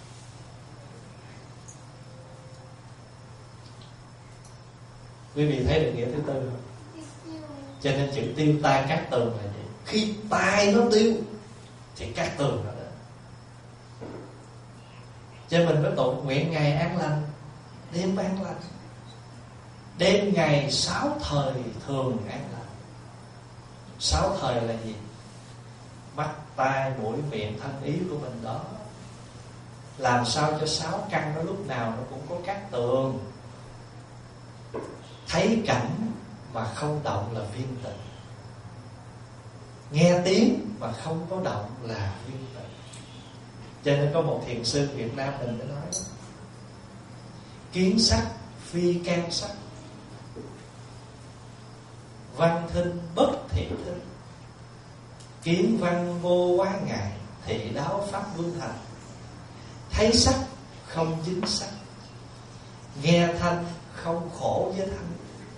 Quý vị thấy được nghĩa thứ tư không? Cho nên chữ tiêu tai cát tường là gì? Khi tai nó tiêu thì cát tường nó đến. Cho mình phải tụng nguyện ngày an lành, đêm an lành. Đêm ngày sáu thời thường an lành. Sáu thời là gì? Mắt, tai, mũi, miệng, thân, ý của mình đó. Làm sao cho sáu căn nó lúc nào nó cũng có cát tường. Thấy cảnh mà không động là viên tịch. Nghe tiếng mà không có động là viên tịch. Cho nên có một thiền sư Việt Nam mình đã nói đó, kiến sắc phi can sắc, văn thinh bất thị thinh, kiến văn vô quá ngại, thị đáo pháp vương thành. Thấy sắc không dính sắc, nghe thanh không khổ với thanh.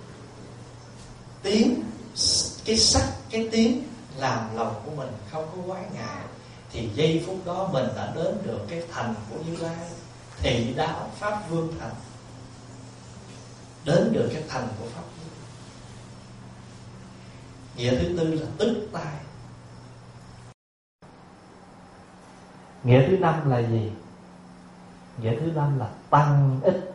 Tiếng, cái sắc, cái tiếng làm lòng của mình không có quá ngại, thì giây phút đó mình đã đến được cái thành của Như Lai, thị đáo pháp vương thành. Đến được cái thành của pháp vương. Nghĩa thứ tư là tức tai. Nghĩa thứ năm là gì? Nghĩa thứ năm là tăng ích.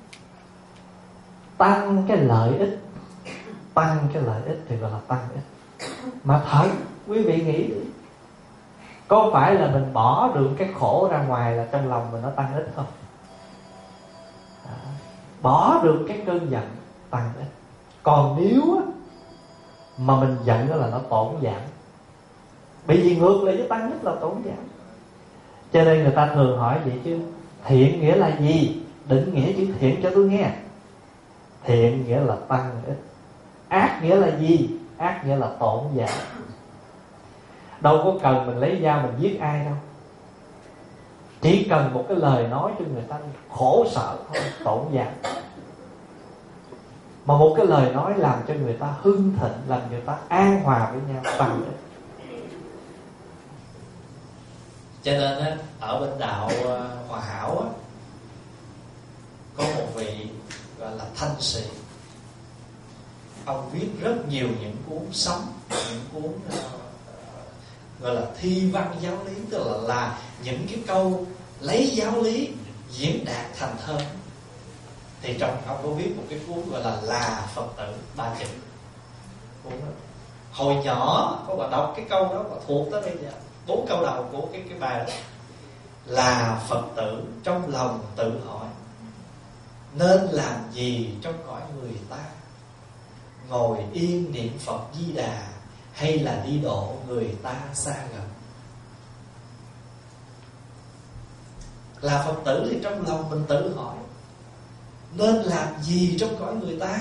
Tăng cái lợi ích. Tăng cái lợi ích thì gọi là tăng ích. Mà thật, quý vị nghĩ đi, có phải là mình bỏ được cái khổ ra ngoài là trong lòng mình nó tăng ích không? Đó. Bỏ được cái cơn giận tăng ích. Còn nếu á, mà mình giận đó là nó tổn giảm. Bởi vì ngược lại với tăng ích là tổn giảm. Cho nên người ta thường hỏi vậy chứ, thiện nghĩa là gì? Định nghĩa chữ thiện cho tôi nghe. Thiện nghĩa là tăng ích. Ác nghĩa là gì? Ác nghĩa là tổn giảm. Đâu có cần mình lấy dao mình giết ai đâu. Chỉ cần một cái lời nói cho người ta khổ sở thôi, tổn giảm. Mà một cái lời nói làm cho người ta hưng thịnh, làm người ta an hòa với nhau, tăng ích. Cho nên á, ở bên đạo Hòa Hảo á, là thanh sĩ. Ông viết rất nhiều những cuốn sống, những cuốn uh, gọi là thi văn giáo lý, tức là là những cái câu lấy giáo lý diễn đạt thành thơ. Thì trong ông có viết một cái cuốn gọi là Là Phật Tử, ba chữ. Cuốn đó. Hồi nhỏ có bạn đọc cái câu đó mà thuộc tới bây giờ, bốn câu đầu của cái cái bài đó. Là Phật tử trong lòng tự hỏi, nên làm gì trong cõi người ta? Ngồi yên niệm Phật Di Đà, hay là đi độ người ta xa gần? Là Phật tử thì trong lòng mình tự hỏi, nên làm gì trong cõi người ta?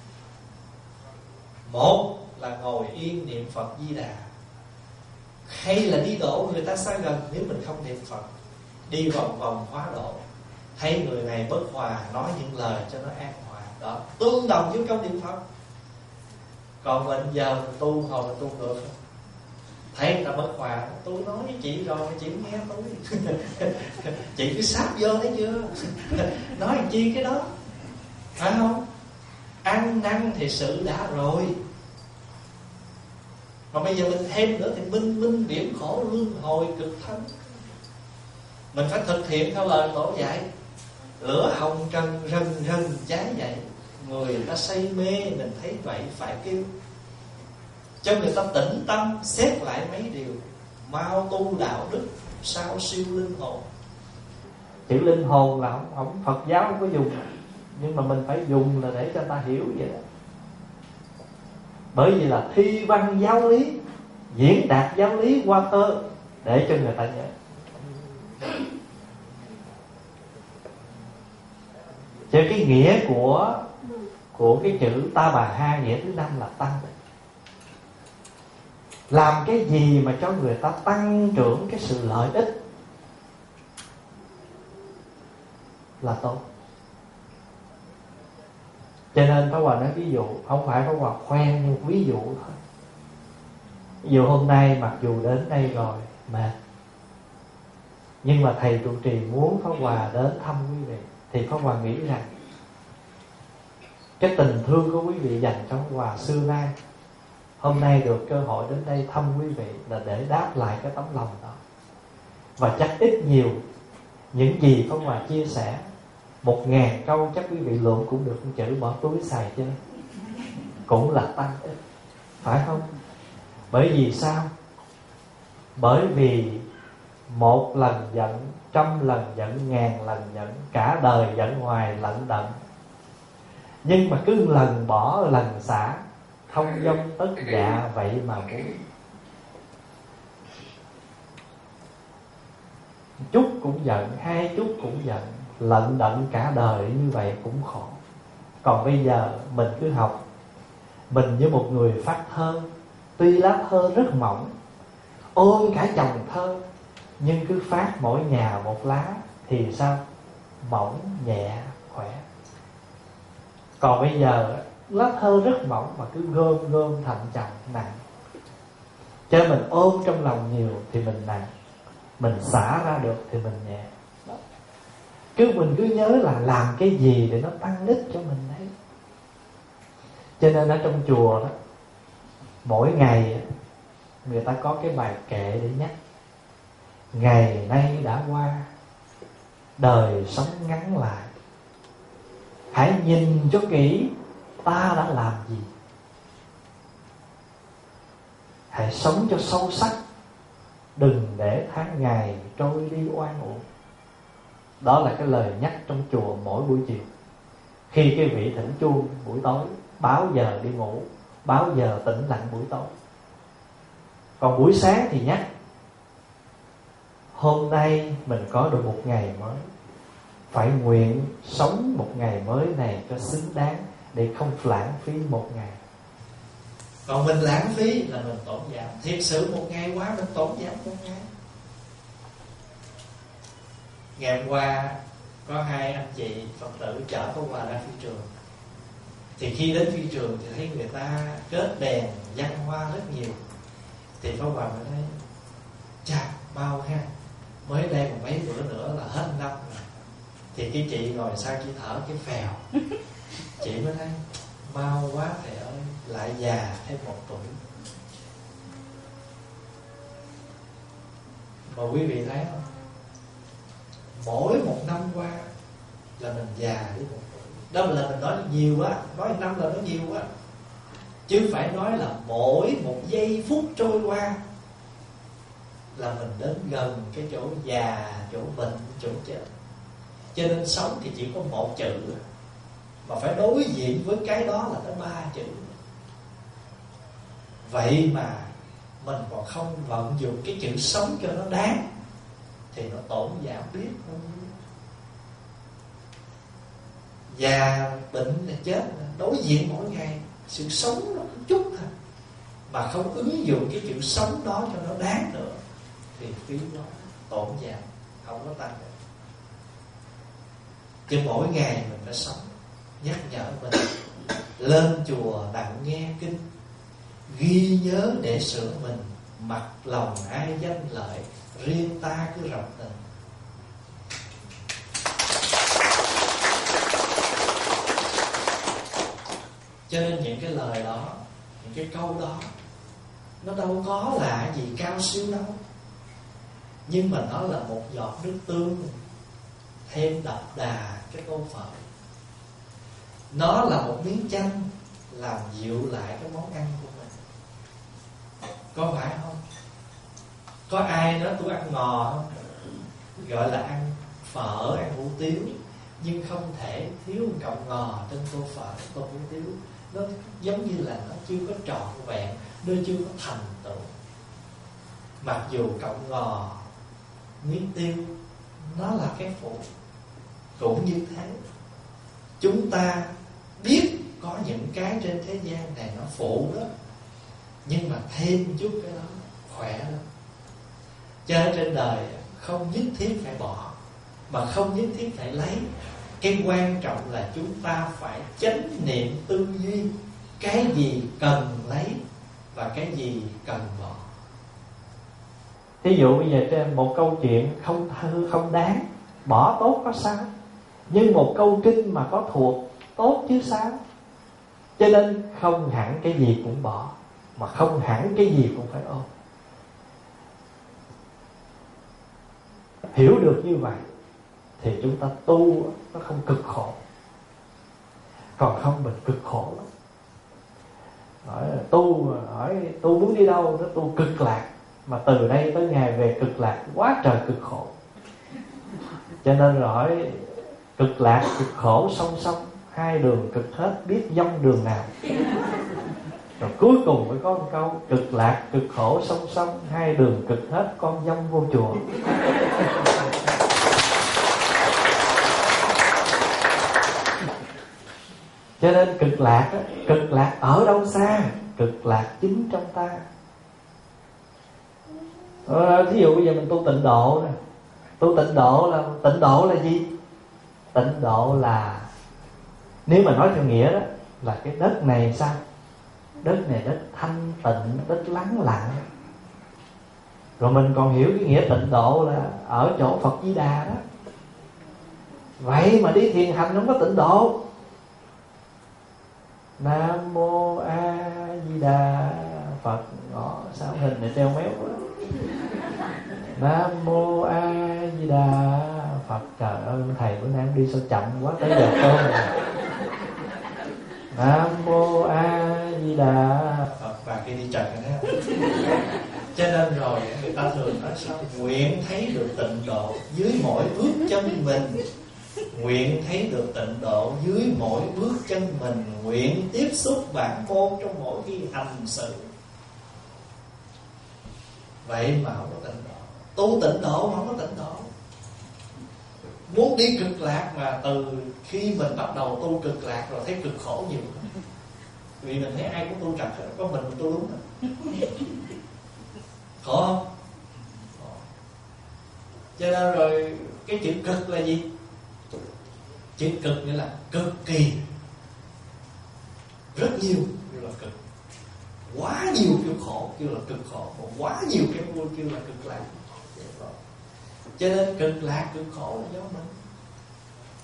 Một là ngồi yên niệm Phật Di Đà, hay là đi độ người ta xa gần. Nếu mình không niệm Phật, đi vòng vòng hóa độ, thấy người này bất hòa, nói những lời cho nó an hòa, đó tương đồng với câu niệm Phật. Còn mình giờ mình tu hồi mình tu ngược, thấy người ta bất hòa, tôi nói với chị rồi chị nghe tôi chị cứ sáp vô thấy chưa nói làm chi cái đó, phải không? Ăn năn thì sự đã rồi, mà bây giờ mình thêm nữa thì minh minh điểm khổ luân hồi cực thâm. Mình phải thực hiện theo lời Tổ dạy. Lửa hồng trần rần rần cháy dậy, người ta say mê, mình thấy vậy phải kêu cho người ta tĩnh tâm, xét lại mấy điều, mau tu đạo đức, sao siêu linh hồn. Chữ linh hồn là không, không Phật giáo không có dùng, nhưng mà mình phải dùng là để cho ta hiểu vậy đó. Bởi vì là thi văn giáo lý, diễn đạt giáo lý qua thơ để cho người ta nhớ. Cho cái nghĩa của của cái chữ Ta Bà Ha, nghĩa thứ năm là tăng. Làm cái gì mà cho người ta tăng trưởng cái sự lợi ích là tốt. Cho nên Pháp Hòa nói ví dụ, không phải Pháp Hòa khoe nhưng ví dụ thôi. Ví dụ hôm nay mặc dù đến đây rồi mệt, nhưng mà thầy trụ trì muốn Pháp Hòa đến thăm quý vị, thì Pháp Hòa nghĩ rằng cái tình thương của quý vị dành cho Pháp Hòa xưa nay, hôm nay được cơ hội đến đây thăm quý vị là để đáp lại cái tấm lòng đó. Và chắc ít nhiều những gì Pháp Hòa chia sẻ, một ngàn câu chắc quý vị luận cũng được một chữ bỏ túi xài chơi, cũng là tăng ích, phải không? Bởi vì sao? Bởi vì một lần giận, trăm lần giận, ngàn lần giận, cả đời giận hoài lận đận. Nhưng mà cứ lần bỏ lần xả, thông dong tất dạ vậy mà muốn. Chút cũng giận, hai chút cũng giận, lận đận cả đời như vậy cũng khổ. Còn bây giờ mình cứ học, mình như một người phát thơ, tuy lá thơ rất mỏng, ôm cả chồng thơ, nhưng cứ phát mỗi nhà một lá thì sao? Mỏng, nhẹ, khỏe. Còn bây giờ lá thơ rất mỏng mà cứ gom gom thành chồng nặng. Cho mình ôm trong lòng nhiều thì mình nặng, mình xả ra được thì mình nhẹ. Cứ mình cứ nhớ là làm cái gì để nó tăng ích cho mình đấy. Cho nên ở trong chùa đó, mỗi ngày người ta có cái bài kệ để nhắc. Ngày nay đã qua, đời sống ngắn lại, hãy nhìn cho kỹ ta đã làm gì. Hãy sống cho sâu sắc, đừng để tháng ngày trôi đi oan uổng. Đó là cái lời nhắc trong chùa mỗi buổi chiều. Khi cái vị thỉnh chuông buổi tối, báo giờ đi ngủ, báo giờ tĩnh lặng buổi tối. Còn buổi sáng thì nhắc hôm nay mình có được một ngày mới, phải nguyện sống một ngày mới này cho xứng đáng, để không lãng phí một ngày. Còn mình lãng phí là mình tổn giảm. Thiệt sự một ngày quá mình tổn giảm một ngày. Ngày hôm qua có hai anh chị Phật tử chở Pháp Hòa ra phi trường. Thì khi đến phi trường thì thấy người ta kết đèn văn hoa rất nhiều. Thì Pháp Hòa mới thấy chà, bao ha, mới đây một mấy bữa nữa là hết năm rồi. Thì cái chị ngồi sau chị thở cái phèo, chị mới nói mau quá thầy ơi, lại già thêm một tuổi. Mà quý vị thấy không, mỗi một năm qua là mình già đi một tuổi. Đó là mình nói nhiều quá, nói một năm là nó nhiều quá, chứ phải nói là mỗi một giây phút trôi qua là mình đến gần cái chỗ già, chỗ bệnh, chỗ chết. Cho nên sống thì chỉ có một chữ, mà phải đối diện với cái đó là tới ba chữ. Vậy mà mình còn không vận dụng cái chữ sống cho nó đáng, thì nó tổn giảm biết không? Già, bệnh, là chết, đối diện mỗi ngày. Sự sống nó chút thôi, mà không ứng dụng cái chữ sống đó cho nó đáng nữa, thì phí nó tổn giảm, không có tăng nữa. Chứ mỗi ngày mình phải sống, nhắc nhở mình lên chùa đặng nghe kinh, ghi nhớ để sửa mình, mặc lòng ai danh lợi, riêng ta cứ rộng tình. Cho nên những cái lời đó, những cái câu đó, nó đâu có là gì cao siêu đâu, nhưng mà nó là một giọt nước tương thêm đậm đà cái câu Phật. Nó là một miếng chanh làm dịu lại cái món ăn của mình. Có phải không? Có ai nói tôi ăn ngò không? Gọi là ăn phở, ăn hủ tiếu, nhưng không thể thiếu một cọng ngò trên tô phở, tô hủ tiếu. Nó giống như là nó chưa có trọn vẹn, nó chưa có thành tựu. Mặc dù cọng ngò, miếng tiêu, nó là cái phụ. Cũng như thế, chúng ta biết có những cái trên thế gian này nó phụ đó, nhưng mà thêm chút cái đó khỏe lắm. Cho nên trên đời không nhất thiết phải bỏ, mà không nhất thiết phải lấy. Cái quan trọng là chúng ta phải chánh niệm tư duy, cái gì cần lấy và cái gì cần bỏ. Thí dụ bây giờ trên một câu chuyện không không đáng, bỏ tốt có sao, nhưng một câu kinh mà có thuộc tốt chứ sao. Cho nên không hẳn cái gì cũng bỏ, mà không hẳn cái gì cũng phải ôm. Hiểu được như vậy thì chúng ta tu nó không cực khổ. Còn không mình cực khổ lắm. Hỏi tu, hỏi tu muốn đi đâu, nó tu cực lạc. Mà từ đây tới ngày về cực lạc quá trời cực khổ. Cho nên hỏi cực lạc cực khổ song song, hai đường cực hết, biết dông đường nào. Rồi cuối cùng mới có một câu cực lạc cực khổ song song, hai đường cực hết, con dông vô chùa. Cho nên cực lạc á, cực lạc ở đâu xa, cực lạc chính trong ta. Ờ, ví dụ bây giờ mình tu tịnh độ nè, tu tịnh độ là tịnh độ là gì? Tịnh độ là, nếu mà nói theo nghĩa đó, là cái đất này sao? Đất này đất thanh tịnh, đất lắng lặng. Rồi mình còn hiểu cái nghĩa tịnh độ là ở chỗ Phật Di Đà đó. Vậy mà đi thiền hành không có tịnh độ. Nam mô A Di Đà Phật. Đó, sao hình này treo méo quá. Nam mô A Di Đà Phật. Trời ơi thầy bữa nay đi sao chậm quá, tới giờ cơm rồi. Nam mô A Di Đà Phật. Và khi đi trần này đó. Cho nên rồi người ta thường nói sao, nguyện thấy được tịnh độ dưới mỗi bước chân mình. Nguyện thấy được tịnh độ dưới mỗi bước chân mình. Nguyện tiếp xúc bản môn trong mỗi khi hành sự. Vậy mà không có tịnh độ. Tu tịnh độ mà không có tịnh độ. Muốn đi cực lạc mà từ khi mình bắt đầu tu cực lạc rồi thấy cực khổ nhiều. Vì mình thấy ai cũng tu trật, có mình tu đúng rồi. Khổ không? Cho nên rồi cái chữ cực là gì? Chữ cực nghĩa là cực kỳ, rất nhiều kêu là cực, quá nhiều kêu khổ kêu là cực khổ, còn quá nhiều cái vui kêu là cực lạc. Cho nên cực lạc cực khổ là do mình.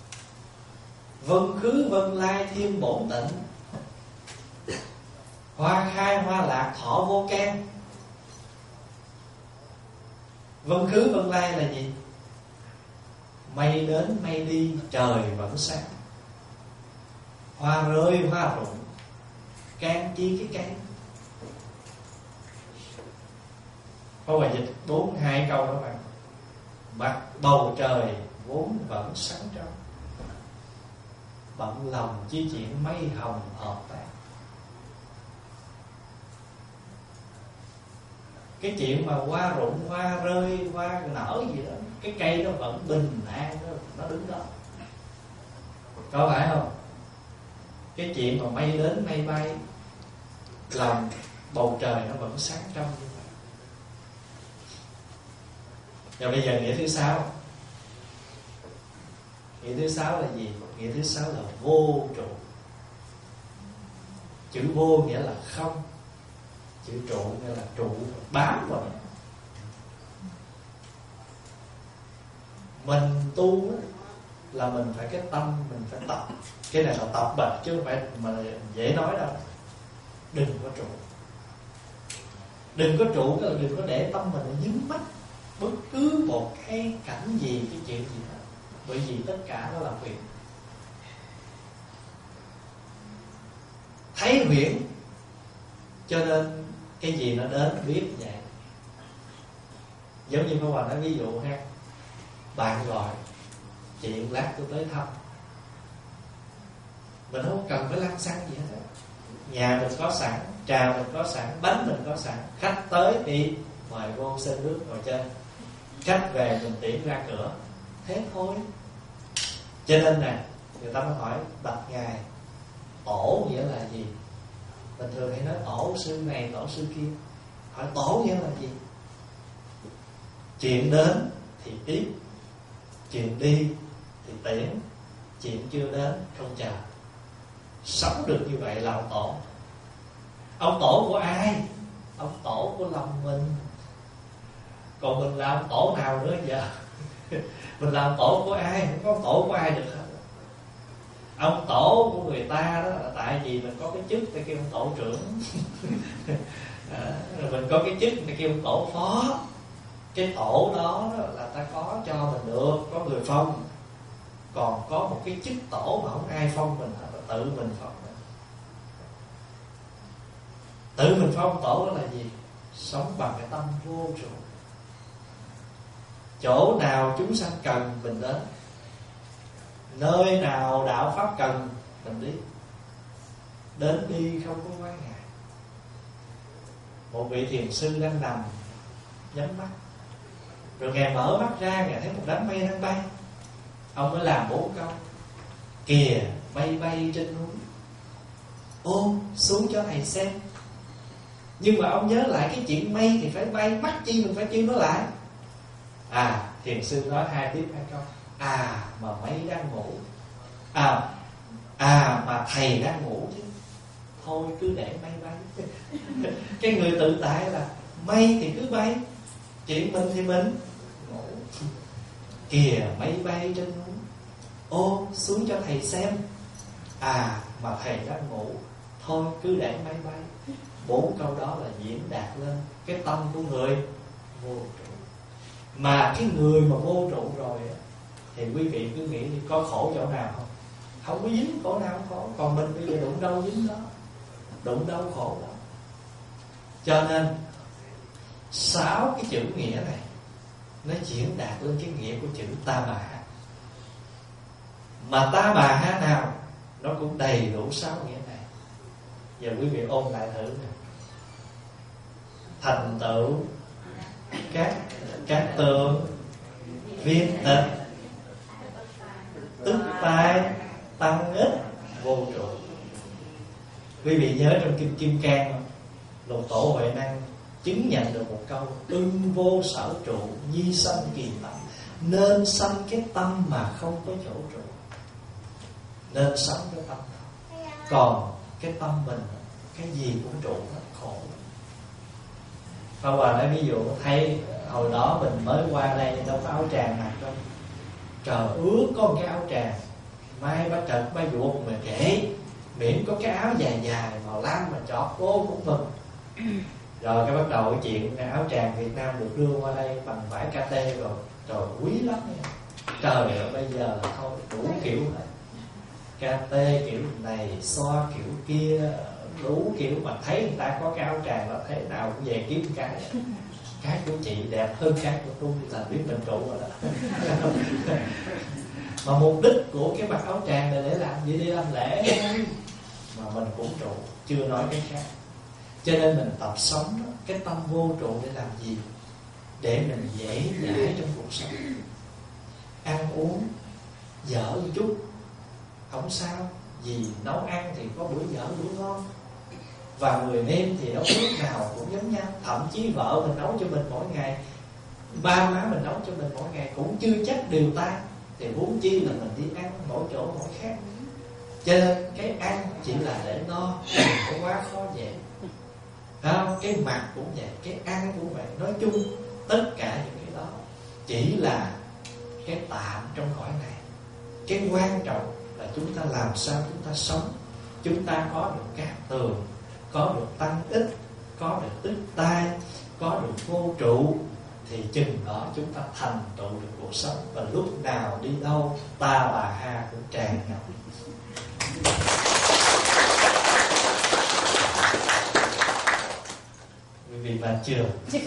vân khứ vân lai thiên bổn tịnh, hoa khai hoa lạc thọ vô can. Vân khứ vân lai là gì? Mây đến mây đi trời vẫn sáng. Hoa rơi hoa rụng, can chi cái can. Có bài dịch bốn hai câu đó bạn. Mặt bầu trời vốn vẫn sáng trong, bận lòng chi chuyện mây hồng hợp tan. Cái chuyện mà hoa rụng, hoa rơi, hoa nở gì đó, cái cây nó vẫn bình an, nó, nó đứng đó. Có phải không? Cái chuyện mà mây đến mây bay, làm bầu trời nó vẫn sáng trong như vậy. Rồi bây giờ nghĩa thứ sáu. Nghĩa thứ sáu là gì? Nghĩa thứ sáu là vô trụ. Chữ vô nghĩa là không, chữ trụ nghĩa là trụ bám vào. Mình tu là mình phải cái tâm mình phải tập. Cái này là tập mà chứ không phải mà dễ nói đâu. Đừng có trụ. Đừng có trụ, đừng có để tâm mình dính mắc bất cứ một cái cảnh gì, cái chuyện gì đó. Bởi vì tất cả nó là huyễn. Thấy huyễn, cho nên cái gì nó đến biết vậy. Giống như Pháp Hòa nói ví dụ ha, bạn gọi chuyện lát tôi tới thăm, mình không cần phải lăn xăng gì hết. Nhà mình có sẵn, trà mình có sẵn, bánh mình có sẵn. Khách tới thì mời vô xin nước ngồi trên, khách về mình tiễn ra cửa. Thế thôi. Cho nên nè, người ta mới hỏi bạch ngài, tổ nghĩa là gì? Bình thường hay nói tổ sư này, tổ sư kia. Hỏi tổ nghĩa là gì? Chuyện đến thì tiếp, chuyện đi thì tiễn, chuyện chưa đến không chờ. Sống được như vậy là ông tổ. Ông tổ của ai? Ông tổ của lòng mình. Còn mình là ông tổ nào nữa giờ? Mình làm tổ của ai? Không có tổ của ai được hết. Ông tổ của người ta đó là tại vì mình có cái chức để kêu ông tổ trưởng. À, rồi mình có cái chức để kêu ông tổ phó. Cái tổ đó, đó là ta có cho mình được, có người phong. Còn có một cái chức tổ mà không ai phong mình, là tự mình phong mình. Tự mình phong tổ đó là gì? Sống bằng cái tâm vô trụ. Chỗ nào chúng sanh cần mình đến, nơi nào đạo pháp cần mình đi. Đến đi không có quái ngại. Một vị thiền sư đang nằm nhắm mắt, rồi Ngài mở mắt ra, Ngài thấy một đám mây đang bay. Ông mới làm bốn câu: kìa mây bay trên núi, ôm xuống cho thầy xem. Nhưng mà ông nhớ lại cái chuyện mây thì phải bay, mắc chi mình phải kêu nó lại. À, thiền sư nói hai tiếp hai câu: à mà mây đang ngủ, À À mà thầy đang ngủ chứ. Thôi cứ để mây bay. Cái người tự tại là mây thì cứ bay, chuyện mình thì mình ngủ. Kìa mây bay trên núi, ô xuống cho thầy xem. À mà thầy đang ngủ, thôi cứ để mây bay. Bốn câu đó là diễn đạt lên cái tâm của người vô trụ. Mà cái người mà vô trụ rồi thì quý vị cứ nghĩ đi, có khổ chỗ nào không? Không có dính khổ nào không khổ. Còn mình bây giờ đụng đâu dính đó, đụng đâu khổ đó. Cho nên sáu cái chữ nghĩa này nó diễn đạt lên cái nghĩa của chữ Ta Bà Ha. Mà Ta Bà Ha nào nó cũng đầy đủ sáu nghĩa này. Giờ quý vị ôn lại thử nè. Thành tựu các các tượng, viên tịch, tức tai, tăng ích, vô trụ. Quý vị nhớ trong Kinh Kim Cang không? Lục Tổ Huệ Năng chứng nhận được một câu: ưng vô sở trụ, nhi sanh kỳ tâm. Nên sanh cái tâm mà không có chỗ trụ. Nên sống cái tâm. Còn cái tâm mình, cái gì cũng trụ nó khổ. Pháp Hòa nói ví dụ, thấy hồi đó mình mới qua đây đâu có áo tràng mặc đâu. Trời ướt có một cái áo tràng, mai ba trật ba ruột mà kể, miễn có cái áo dài dài màu lam mà chọt vô cũng mừng. Rồi cái bắt đầu cái chuyện áo tràng Việt Nam được đưa qua đây bằng vải ca tê rồi, trời quý lắm nha. Trời ơi, bây giờ là thôi đủ kiểu này, ca tê kiểu này, xoa kiểu kia, đủ kiểu. Mà thấy người ta có cái áo tràng là thế nào cũng về kiếm cái. Cái của chị đẹp hơn cái của tôi là biết mình trụ rồi đó. Mà mục đích của cái mặc áo tràng là để làm gì? Đi làm lễ. Mà mình cũng trụ, chưa nói cái khác. Cho nên mình tập sống cái tâm vô trụ để làm gì? Để mình dễ dãi trong cuộc sống. Ăn uống dở một chút không sao, vì nấu ăn thì có bữa dở bữa ngon. Và người em thì nấu lúc nào cũng giống nhau. Thậm chí vợ mình nấu cho mình mỗi ngày, ba má mình nấu cho mình mỗi ngày cũng chưa chắc đều tan. Thì huống chi là mình đi ăn mỗi chỗ mỗi khác. Cho nên cái ăn chỉ là để no, không quá khó dễ. Không? Cái mặc cũng vậy, cái ăn cũng vậy. Nói chung tất cả những cái đó chỉ là cái tạm trong cõi này. Cái quan trọng là chúng ta làm sao chúng ta sống, chúng ta có được cát tường, có được tăng ích, có được tích tai, có được vô trụ, thì chừng đó chúng ta thành tựu được cuộc sống. Và lúc nào đi đâu ta bà ha cũng tràn ngập. Quý vị bạn chưa?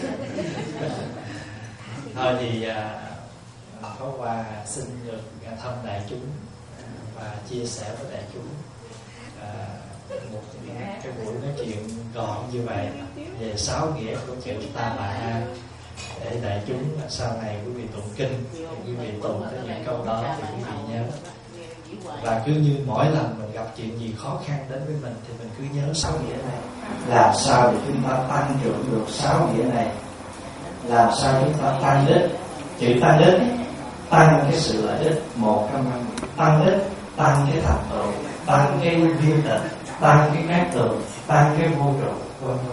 Thôi thì à, có qua xin được thăm đại chúng và chia sẻ với đại chúng à, một cái buổi nói chuyện gọn như vậy về sáu nghĩa của chữ ta bà ha, để đại chúng sau này quý vị tụng kinh thì quý vị tụng tới những câu đó thì quý vị nhớ. Và cứ như mỗi lần mình gặp chuyện gì khó khăn đến với mình thì mình cứ nhớ sáu nghĩa này. Làm sao để chúng ta tăng trưởng được sáu nghĩa này? Làm sao chúng ta tăng ích? Chữ tăng ích, tăng cái sự lợi ích một trăm năm, tăng ích, tăng cái thành tựu, tăng cái viên tịch, tăng cái cát tường, tăng cái vô trụ, vân vân.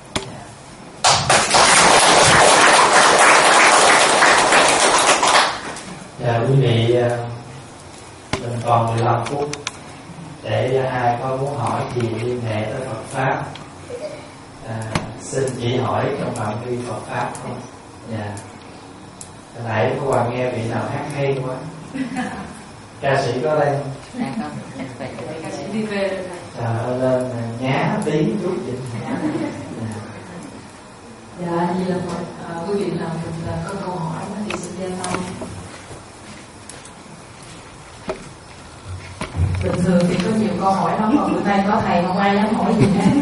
Dạ quý vị, mình còn mười lăm phút để ai có muốn hỏi gì liên hệ tới Phật pháp. À, xin chỉ hỏi trong phạm vi Phật pháp không? Dạ. Hồi nãy có qua nghe vị nào hát hay quá. Ca sĩ có đây không? Dạ không, ca sĩ đi về rồi. Trời ơi, lên nhá tí chút vậy. Dạ, vì là một à, quý vị nào mình là có câu hỏi thì xin giao thông. Bình thường thì có nhiều câu hỏi lắm, mà bữa nay có thầy không ai dám hỏi gì hết.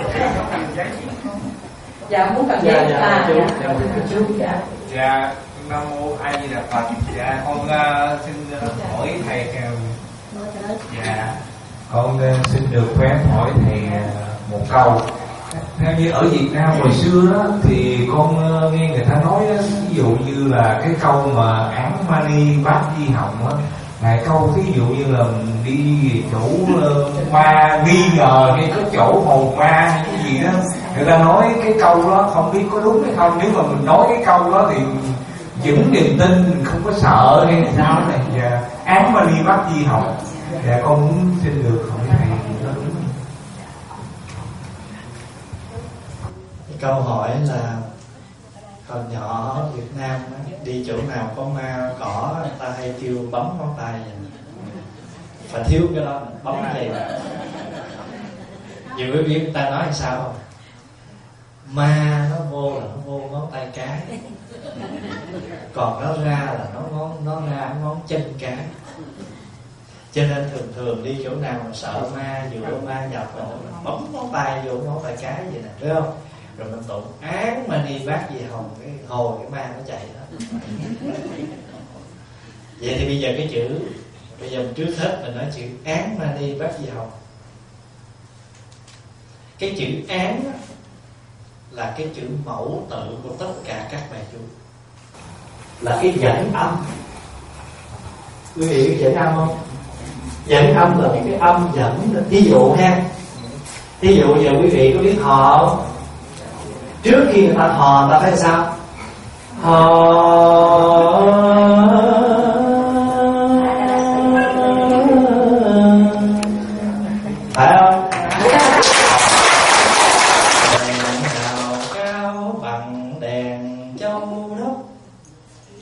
Dạ, muốn cảm giác ta. Dạ, dạ, chú. Dạ. Dạ, Nam mô A Di Đà Phật. Dạ, con uh, xin uh, hỏi thầy. Uh, dạ, con uh, xin được phép hỏi thầy uh, một câu. Theo như ở Việt Nam hồi xưa đó, thì con uh, nghe người ta nói đó, ví dụ như là cái câu mà án mani bát di hồng á, là câu ví dụ như là đi chỗ uh, ma nghi ngờ hay có chỗ hồn ma hay cái gì đó, người ta nói cái câu đó không biết có đúng hay không. Nếu mà mình nói cái câu đó thì vững niềm tin, mình không có sợ hay sao này. Và án mà đi bắt di hồng. Dạ, con muốn xin được hỏi thầy thì nó đúng. Câu hỏi là còn nhỏ ở Việt Nam đi chỗ nào có ma cỏ người ta hay kêu bấm ngón tay vậy. Phải thiếu cái đó bấm vậy. Nhiều quý vị người ta nói làm sao không? Ma nó vô là nó vô ngón tay cái, còn nó ra là nó ngón nó ra ngón chân cái. Cho nên thường thường đi chỗ nào mà sợ ma dựa ma nhập là mình bấm ngón tay vô ngón tay cái vậy nè, thấy không? Rồi mình tụng án mani bát di hồng, cái hồi cái ma nó chạy đó. Vậy thì bây giờ cái chữ, bây giờ mình trước hết mình nói chữ án mani bát di hồng. Cái chữ án đó là cái chữ mẫu tự của tất cả các bài chú, là cái dẫn âm. Quý vị biết dẫn âm không? Dẫn âm là những cái âm dẫn. Ví dụ ha, ví dụ giờ quý vị có biết hò không? Trước khi người ta hò người ta phải sao? Hò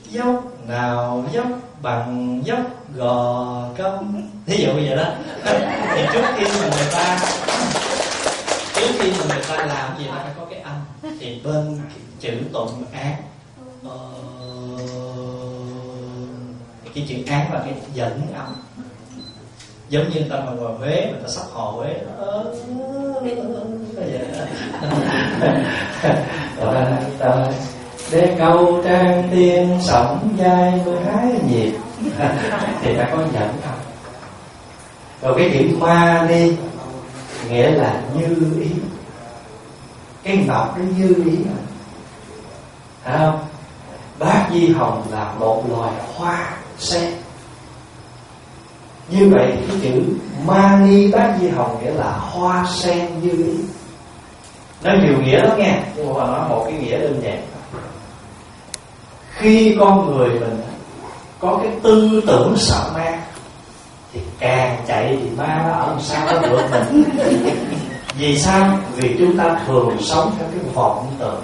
dốc nào dốc bằng dốc Gò Công, ví dụ như vậy đó. Thì trước khi mà người ta trước khi mà người ta làm gì nó phải có cái âm. Thì bên chữ tụng án ờ, cái chữ án và cái dẫn âm, giống như người ta mà ngồi Huế, người ta sắp hò Huế nó vậy. Để câu trang tiên sổng vai mười hai nhịp thì phải có dẫn âm. Rồi cái chữ ma đi nghĩa là như ý, cái ngọc nó như ý mà, phải không? Bát Di Hồng là một loài hoa sen. Như vậy thì cái chữ Mani Bát Di Hồng nghĩa là hoa sen như ý. Nó nhiều nghĩa lắm nghe, nhưng mà nói một cái nghĩa đơn giản. Khi con người mình có cái tư tưởng sợ ma thì càng chạy thì ma nó ở sao nó được mình. Vì sao? Vì chúng ta thường sống theo cái vọng tưởng.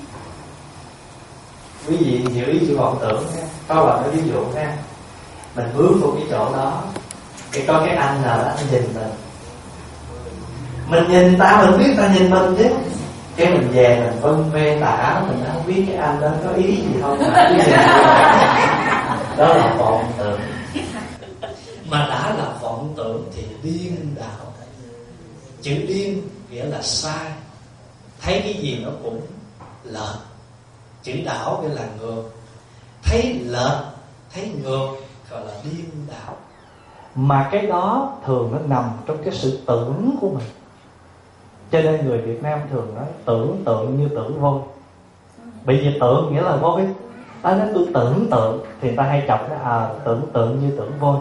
Quý vị hiểu ý chữ vọng tưởng nha. Có là cái ví dụ nha. Mình bước vào cái chỗ đó, cái có cái anh nào đó nhìn mình, mình nhìn ta mình biết ta nhìn mình chứ. Cái mình về mình vân vê tà áo, mình không biết cái anh đó có ý gì không. Đó là vọng tưởng. Mà đã là vọng tưởng thì điên đạo. Chữ điên nghĩa là sai, thấy cái gì nó cũng lệch. Chữ đảo nghĩa là ngược, thấy lệch, thấy ngược gọi là điên đạo. Mà cái đó thường nó nằm trong cái sự tưởng của mình. Cho nên người Việt Nam thường nói tưởng tượng như tưởng vôi. Bởi vì tưởng nghĩa là vôi. Đó, nếu tôi tưởng tượng thì người ta hay chọc nó à, tưởng tượng như tưởng vôi.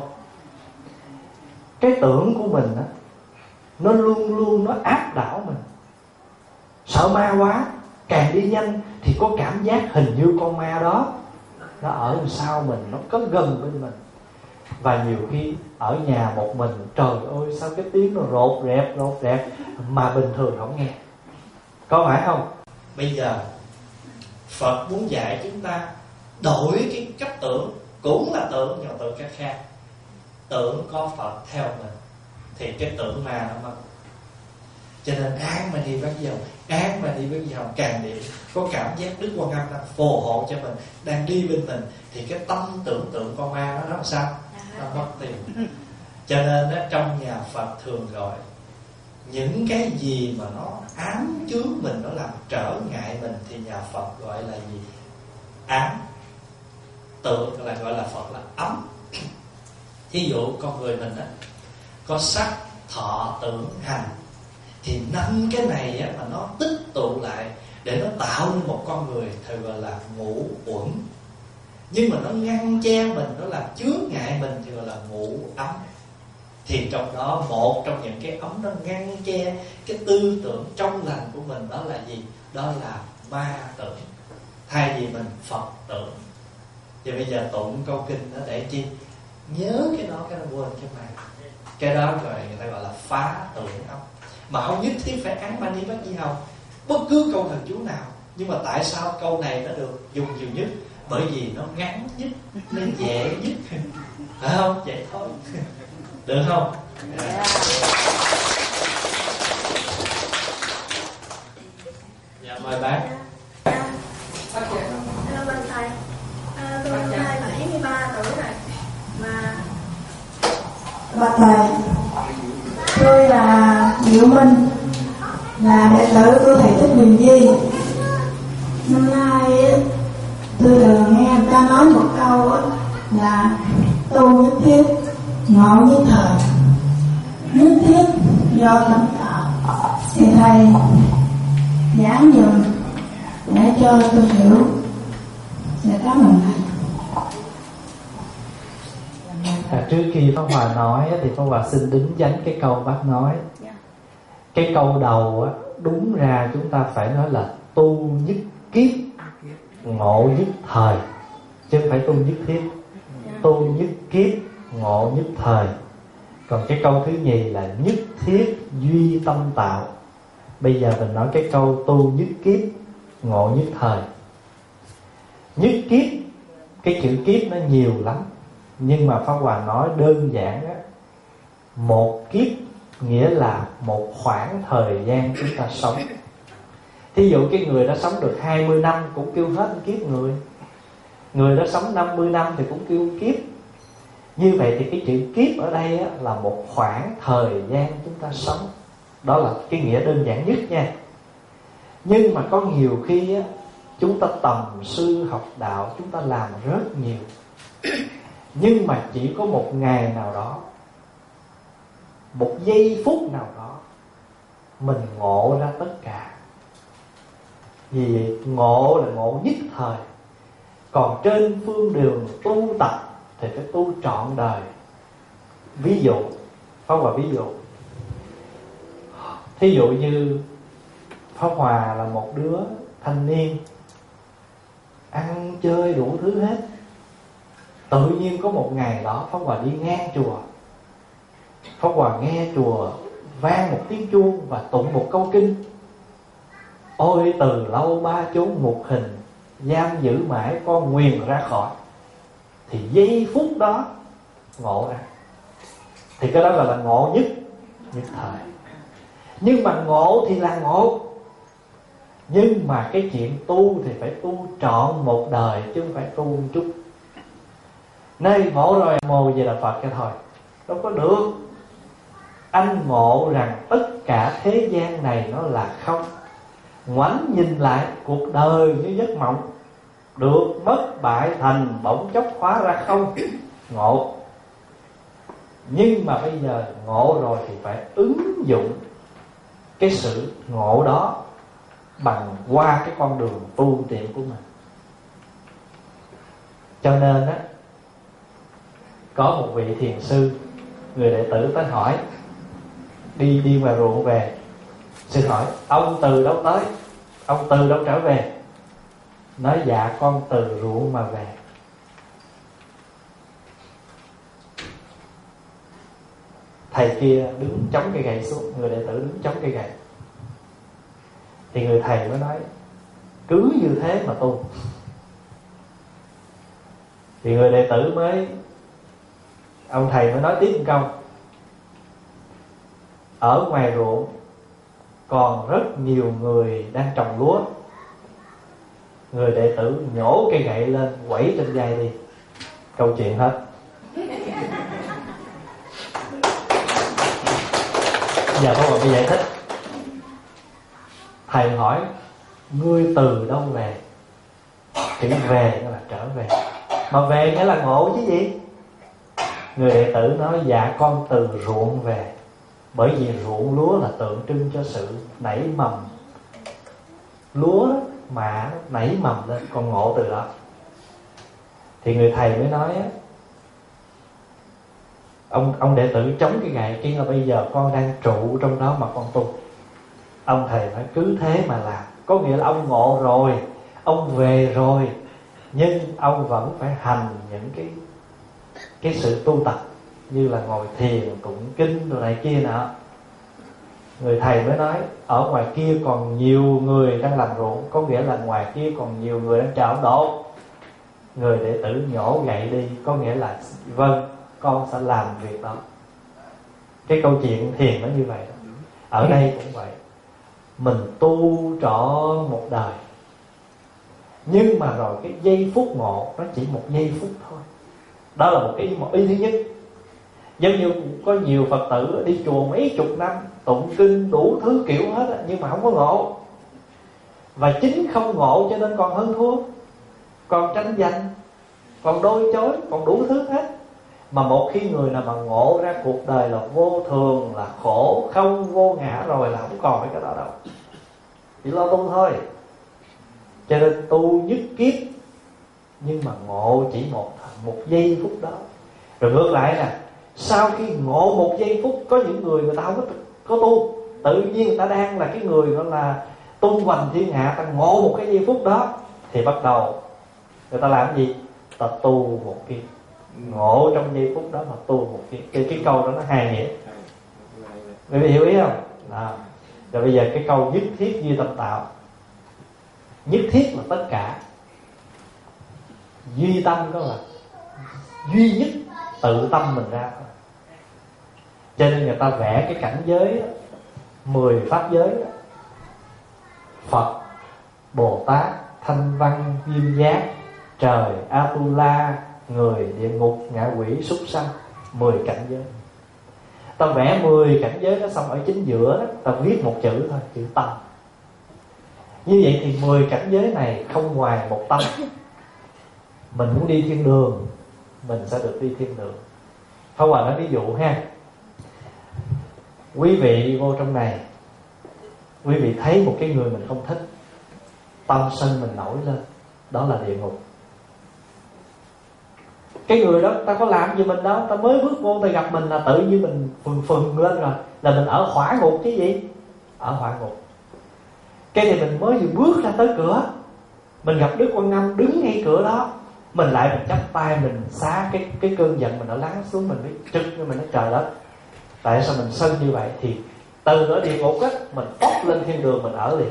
Cái tưởng của mình á, nó luôn luôn nó áp đảo mình. Sợ ma quá, càng đi nhanh thì có cảm giác hình như con ma đó nó ở đằng sau mình, nó có gần bên mình. Và nhiều khi ở nhà một mình, trời ơi sao cái tiếng nó rột rẹp rột rẹp mà bình thường không nghe. Có phải không? Bây giờ Phật muốn dạy chúng ta đổi cái cách tưởng. Cũng là tưởng nhưng mà tưởng cách khác. Tưởng có Phật theo mình thì cái tưởng ma nó mất. Cho nên án mà đi bắt dầu, án mà đi bắt dầu càng niệm có cảm giác Đức Quan Âm đang phù hộ cho mình, đang đi bên mình, thì cái tâm tưởng tượng con ma nó nó làm sao? Nó mất tiền. Cho nên đó, trong nhà Phật thường gọi những cái gì mà nó ám chướng mình, nó làm trở ngại mình thì nhà Phật gọi là gì? Ám. Tượng là gọi là Phật là ấm. Thí dụ con người mình đó có sắc, thọ, tưởng, hành, thì năm cái này á, mà nó tích tụ lại để nó tạo nên một con người thì gọi là ngũ uẩn. Nhưng mà nó ngăn che mình, nó làm chướng ngại mình thì gọi là ngũ ấm. Thì trong đó một trong những cái ấm nó ngăn che cái tư tưởng trong lành của mình, đó là gì? Đó là ma tưởng. Thay vì mình Phật tưởng. Thì bây giờ tụng câu kinh đó để chi? Nhớ cái đó, cái nó quên cái ma. Cái đó rồi người ta gọi là phá tưởng âm. Mà không nhất thiết phải án Mani Bát Di Hồng, bất cứ câu thần chú nào. Nhưng mà tại sao câu này nó được dùng nhiều nhất? Bởi vì nó ngắn nhất, nó dễ nhất. Phải không? Vậy thôi. Được không? Yeah. Dạ mời bác. Hello bên thầy. À, tôi năm nay bảy mươi ba tuổi rồi. Mà bạch thầy, tôi là Diệu Minh, là đệ tử của thầy Thích Bình Di. Năm nay tôi được nghe người ta nói một câu là tu nhất thiết, ngộ nhất thời. Nhất thiết do tâm tạo, thì thầy giảng dùm để cho tôi hiểu. Dạ cảm ơn thầy. À, trước khi Pháp Hòa nói thì Pháp Hòa xin đính dánh cái câu bác nói. Cái câu đầu đúng ra chúng ta phải nói là tu nhất kiếp, ngộ nhất thời, chứ không phải tu nhất thiết. Tu nhất kiếp, ngộ nhất thời. Còn cái câu thứ nhì là nhất thiết duy tâm tạo. Bây giờ mình nói cái câu tu nhất kiếp, ngộ nhất thời. Nhất kiếp cái chữ kiếp nó nhiều lắm, nhưng mà Pháp Hòa nói đơn giản á, một kiếp nghĩa là một khoảng thời gian chúng ta sống. Thí dụ cái người đã sống được hai mươi năm cũng kêu hết kiếp người, người đã sống năm mươi năm thì cũng kêu kiếp. Như vậy thì cái chữ kiếp ở đây á, là một khoảng thời gian chúng ta sống. Đó là cái nghĩa đơn giản nhất nha. Nhưng mà có nhiều khi á, chúng ta tầm sư học đạo, chúng ta làm rất nhiều, nhưng mà chỉ có một ngày nào đó, một giây phút nào đó, mình ngộ ra tất cả. Vì vậy, ngộ là ngộ nhất thời. Còn trên phương đường tu tập thì phải tu trọn đời. Ví dụ, Pháp Hòa ví dụ, thí dụ như Pháp Hòa là một đứa thanh niên, ăn chơi đủ thứ hết. Tự nhiên có một ngày đó Pháp Hòa đi ngang chùa, Pháp Hòa nghe chùa vang một tiếng chuông và tụng một câu kinh: ôi từ lâu ba chốn ngục hình, giam giữ mãi con nguyền ra khỏi. Thì giây phút đó ngộ ra. Thì cái đó gọi là ngộ nhất nhất thời. Nhưng mà ngộ thì là ngộ, nhưng mà cái chuyện tu thì phải tu trọn một đời, chứ không phải tu một chút. Nơi ngộ rồi mồ về là Phật cái thôi, đâu có được. Anh ngộ rằng tất cả thế gian này nó là không. Ngoảnh nhìn lại cuộc đời như giấc mộng, được mất bại thành bỗng chốc hóa ra không. Ngộ. Nhưng mà bây giờ ngộ rồi thì phải ứng dụng cái sự ngộ đó bằng qua cái con đường tu tiện của mình. Cho nên á, có một vị thiền sư, người đệ tử tới hỏi, đi đi ngoài ruộng về, sư hỏi: ông từ đâu tới? Ông từ đâu trở về? Nói: dạ con từ ruộng mà về. Thầy kia đứng chống cây gậy xuống, người đệ tử đứng chống cây gậy. Thì người thầy mới nói: cứ như thế mà tu. Thì người đệ tử mới, ông thầy mới nói tiếp một câu: ở ngoài ruộng còn rất nhiều người đang trồng lúa. Người đệ tử nhổ cây gậy lên quẩy trên vai đi. Câu chuyện hết. Giờ có một cái giải thích. Thầy hỏi: ngươi từ đâu về? Chữ về nghĩa là trở về, mà về nghĩa là ngộ chứ gì. Người đệ tử nói: dạ con từ ruộng về. Bởi vì ruộng lúa là tượng trưng cho sự nảy mầm. Lúa mà nảy mầm lên, con ngộ từ đó. Thì người thầy mới nói: Ông ông đệ tử chống cái gậy kia là bây giờ con đang trụ trong đó mà con tu. Ông thầy nói: cứ thế mà làm. Có nghĩa là ông ngộ rồi, ông về rồi, nhưng ông vẫn phải hành những cái cái sự tu tập, như là ngồi thiền, tụng kinh rồi này kia nọ. Người thầy mới nói: ở ngoài kia còn nhiều người đang làm ruộng, có nghĩa là ngoài kia còn nhiều người đang chờ ông độ. Người đệ tử nhổ gậy đi, có nghĩa là vâng, con sẽ làm việc đó. Cái câu chuyện thiền nó như vậy đó. Ở đây cũng vậy. Mình tu trọn một đời, nhưng mà rồi cái giây phút ngộ nó chỉ một giây phút thôi. Đó là một cái một ý thứ nhất. Giống như có nhiều Phật tử đi chùa mấy chục năm, tụng kinh đủ thứ kiểu hết, nhưng mà không có ngộ. Và chính không ngộ cho nên còn hơn thua, còn tranh giành, còn đôi chối, còn đủ thứ hết. Mà một khi người nào mà ngộ ra cuộc đời là vô thường, là khổ, không, vô ngã rồi là không còn cái đó đâu, chỉ lo tu thôi. Cho nên tu nhất kiếp, nhưng mà ngộ chỉ một một giây phút đó. Rồi ngược lại nè, sau khi ngộ một giây phút, có những người người ta không có, có tu, tự nhiên người ta đang là cái người gọi là tung hoành thiên hạ, ta ngộ một cái giây phút đó, thì bắt đầu người ta làm gì? Ta tu một kiếp. Ngộ trong giây phút đó mà tu một kiếp. Thì cái câu đó nó hai nghĩa. Quý vị hiểu ý không? Đó. Rồi bây giờ cái câu nhất thiết duy tâm tạo. Nhất thiết là tất cả, Duy tâm có là duy nhất tự tâm mình ra thôi. Cho nên người ta vẽ cái cảnh giới đó, mười pháp giới đó. Phật, Bồ Tát, Thanh Văn, Duyên Giác, trời, Atula, người, địa ngục, ngạ quỷ, súc sanh, mười cảnh giới. Ta vẽ mười cảnh giới đó xong ở chính giữa đó, ta viết một chữ thôi, chữ tâm. Như vậy thì mười cảnh giới này không ngoài một tâm. Mình muốn đi thiên đường, mình sẽ được đi thiên đường. Pháp Hòa nói ví dụ ha. Quý vị vô trong này, quý vị thấy một cái người mình không thích, tâm sân mình nổi lên, đó là địa ngục. Cái người đó ta có làm gì mình đâu, ta mới bước vô ta gặp mình là tự nhiên mình phừng phừng lên rồi, là mình ở hỏa ngục chứ gì. Ở hỏa ngục. Cái thì mình mới vừa bước ra tới cửa, mình gặp Đức Quan Âm đứng ngay cửa đó, mình lại mình chắp tay mình xá cái cái cơn giận mình nó lắng xuống, mình mới trực như mình nói trời đất, tại sao mình sân như vậy? Thì từ ở địa ngục á mình bốc lên thiên đường mình ở liền.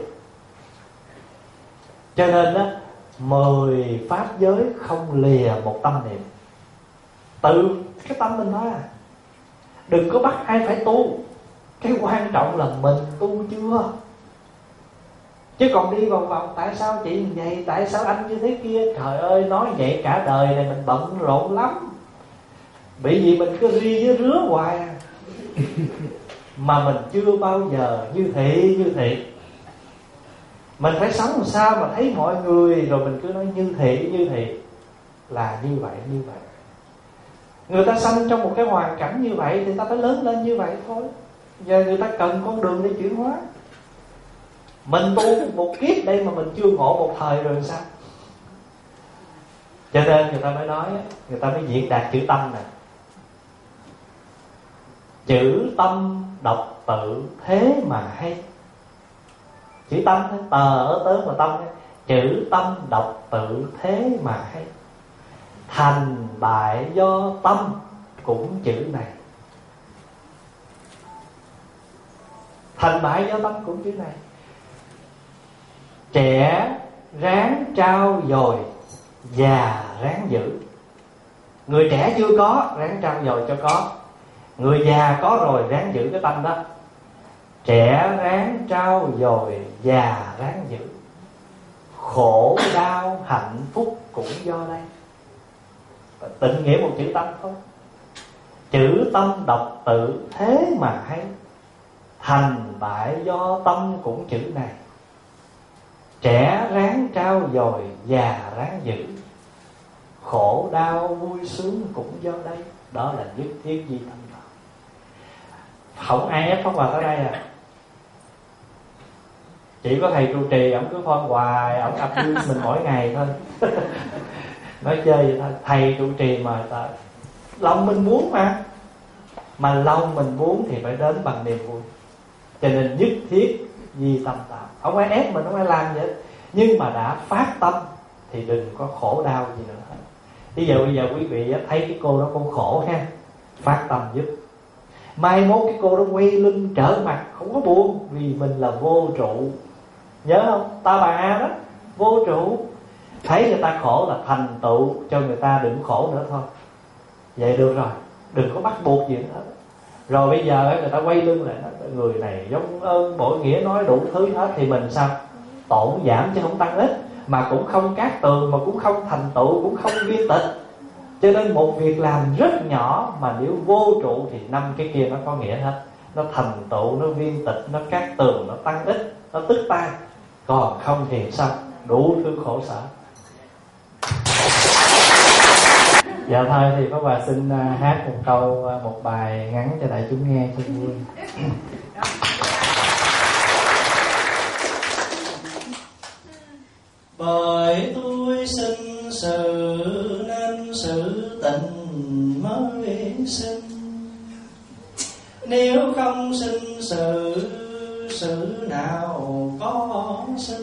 Cho nên á mười pháp giới không lìa một tâm niệm, tự cái tâm mình thôi à. Đừng có bắt ai phải tu, cái quan trọng là mình tu chưa. Chứ còn đi vòng vòng tại sao chị như vậy, tại sao anh như thế kia, trời ơi nói vậy cả đời này mình bận rộn lắm. Bởi vì mình cứ ri với rứa hoài à. Mà mình chưa bao giờ như thị như thị. Mình phải sống làm sao mà thấy mọi người rồi mình cứ nói như thị như thị. Là như vậy như vậy. Người ta sanh trong một cái hoàn cảnh như vậy thì ta phải lớn lên như vậy thôi. Giờ người ta cần con đường để chuyển hóa. Mình tu một kiếp đây mà mình chưa ngộ một thời rồi sao? Cho nên người ta mới nói, người ta mới diễn đạt chữ tâm nè. Chữ tâm đọc tự thế mà hay. Chữ tâm tờ ở tớ mà tâm. Chữ tâm đọc tự thế mà hay. Thành bại do tâm cũng chữ này. Thành bại do tâm cũng chữ này. Trẻ ráng trao dồi, già ráng giữ. Người trẻ chưa có, ráng trao dồi cho có. Người già có rồi, ráng giữ cái tâm đó. Trẻ ráng trao dồi, già ráng giữ. Khổ đau hạnh phúc cũng do đây. Tịnh nghĩa một chữ tâm thôi. Chữ tâm đọc tự thế mà hay. Thành bại do tâm cũng chữ này. Trẻ ráng trao dồi, già ráng giữ. Khổ đau vui sướng cũng do đây. Đó là nhất thiết di tâm đạo. Không ai ép Pháp Hòa tới đây à. Chỉ có thầy trụ trì, ổng cứ phone hoài, ổng abuse mình mỗi ngày thôi. Nói chơi vậy thôi. Thầy trụ trì mà ta, lòng mình muốn mà. Mà lòng mình muốn thì phải đến bằng niềm vui. Cho nên nhất thiết di tâm tạo. Không ai ép mình, không ai làm vậy. Nhưng mà đã phát tâm thì đừng có khổ đau gì nữa hết. Bây giờ bây giờ quý vị thấy cái cô đó cô khổ ha, phát tâm giúp. Mai mốt cái cô đó quay lưng trở mặt, không có buồn. Vì mình là vô trụ. Nhớ không? Ta bà đó, vô trụ. Thấy người ta khổ là thành tựu cho người ta đừng khổ nữa thôi. Vậy được rồi, đừng có bắt buộc gì nữa. Rồi bây giờ người ta quay lưng lại nói, người này giống ơn bội nghĩa nói đủ thứ hết. Thì mình sao? Tổn giảm chứ không tăng ít. Mà cũng không cát tường, mà cũng không thành tựu, cũng không viên tịch. Cho nên một việc làm rất nhỏ mà nếu vô trụ thì năm cái kia nó có nghĩa hết. Nó thành tựu, nó viên tịch, nó cát tường, nó tăng ít, nó tức tai. Còn không thì sao? Đủ thứ khổ sở. Dạ thôi thì Pháp Hòa xin hát một câu, một bài ngắn cho đại chúng nghe cho vui. Bởi tôi sinh sự nên sự tình mới sinh. Nếu không sinh sự, sự nào có sinh.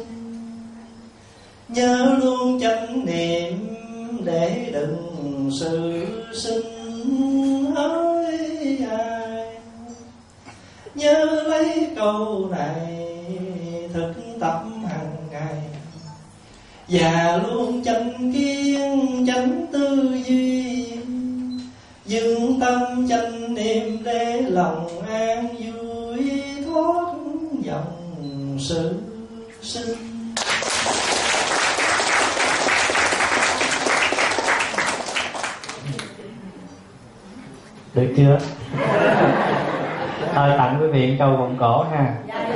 Nhớ luôn chánh niệm để đừng sự sinh hỡi ai. Nhớ lấy câu này thực tập hàng ngày. Và luôn chánh kiến chánh tư duy, dừng tâm chánh niệm để lòng an vui thoát dòng sự sinh. Được chưa? Thôi tặng quý vị câu vòng cổ ha.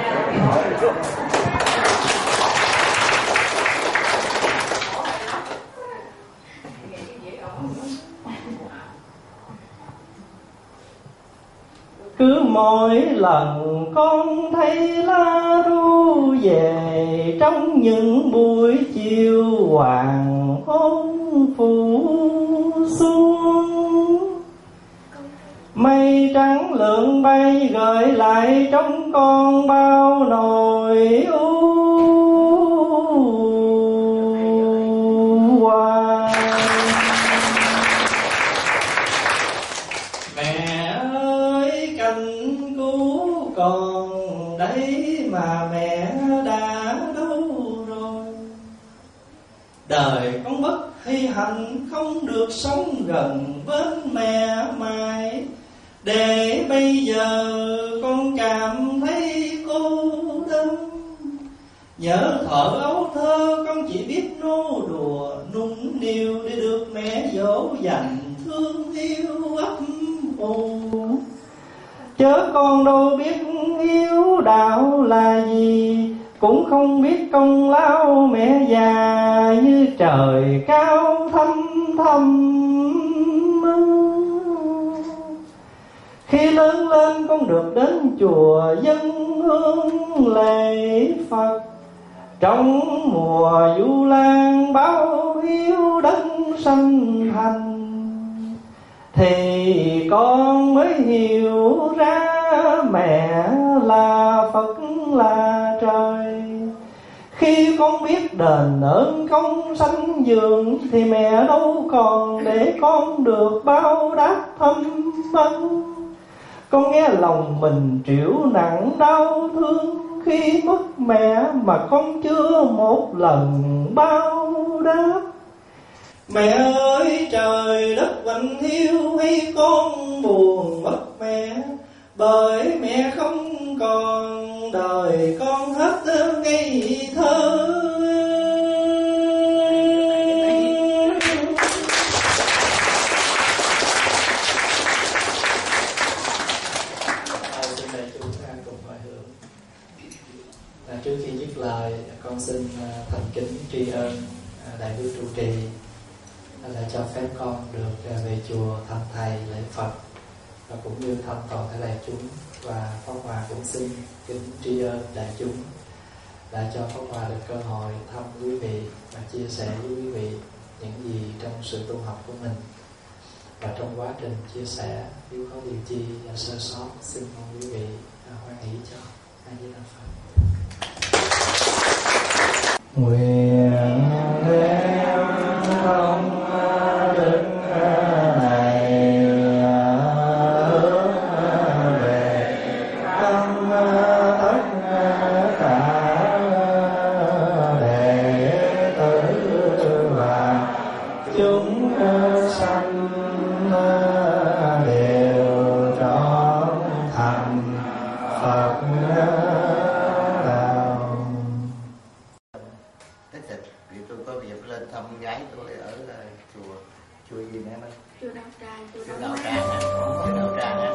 Cứ mỗi lần con thấy lá ru về, trong những buổi chiều hoàng hôn phủ xuống, mây trắng lượn bay gợi lại trong con bao nỗi u hoài. Mẹ ơi cành cứu còn đấy mà mẹ đã đâu rồi. Đời con bất hay hạnh không được sống gần bên mẹ mãi, để bây giờ con cảm thấy cô đơn. Nhớ thuở ấu thơ con chỉ biết nô đùa nung niu để được mẹ dỗ dành thương yêu ấp ủ. Chớ con đâu biết hiếu đạo là gì, cũng không biết công lao mẹ già như trời cao thăm thăm. Khi lớn lên con được đến chùa dâng hương lễ Phật, trong mùa du lan báo hiếu đấng sanh thành, thì con mới hiểu ra mẹ là Phật là trời. Khi con biết đền ơn công sanh dường, thì mẹ đâu còn để con được bao đáp thâm ân. Con nghe lòng mình triệu nặng đau thương, khi mất mẹ mà con chưa một lần bao đáp. Mẹ ơi trời đất vành hiu, hay con buồn mất mẹ, bởi mẹ không còn đời con hết ngây thơ. Trước khi dứt lời, con xin thành kính tri ân đại đức trụ trì đã cho phép con được về chùa thăm thầy lễ Phật, và cũng như thăm toàn thể đại chúng. Và Pháp Hòa cũng xin kính tri ân đại chúng đã cho Pháp Hòa được cơ hội thăm quý vị và chia sẻ với quý vị những gì trong sự tu học của mình. Và trong quá trình chia sẻ, nếu có điều chi sơ sót, xin mong quý vị hoan hỷ cho. A Di Đà Phật. Nguyện đem thông đức này hướng về tâm tất cả đệ tử và chúng sanh đều trọn thành Phật đạo. Thích thịt vì tôi có dịp lên thăm gái tôi ở chùa chùa gì nè em ơi? Chùa Đạo Tràng. Chùa Đạo Tràng, chùa Đạo Tràng.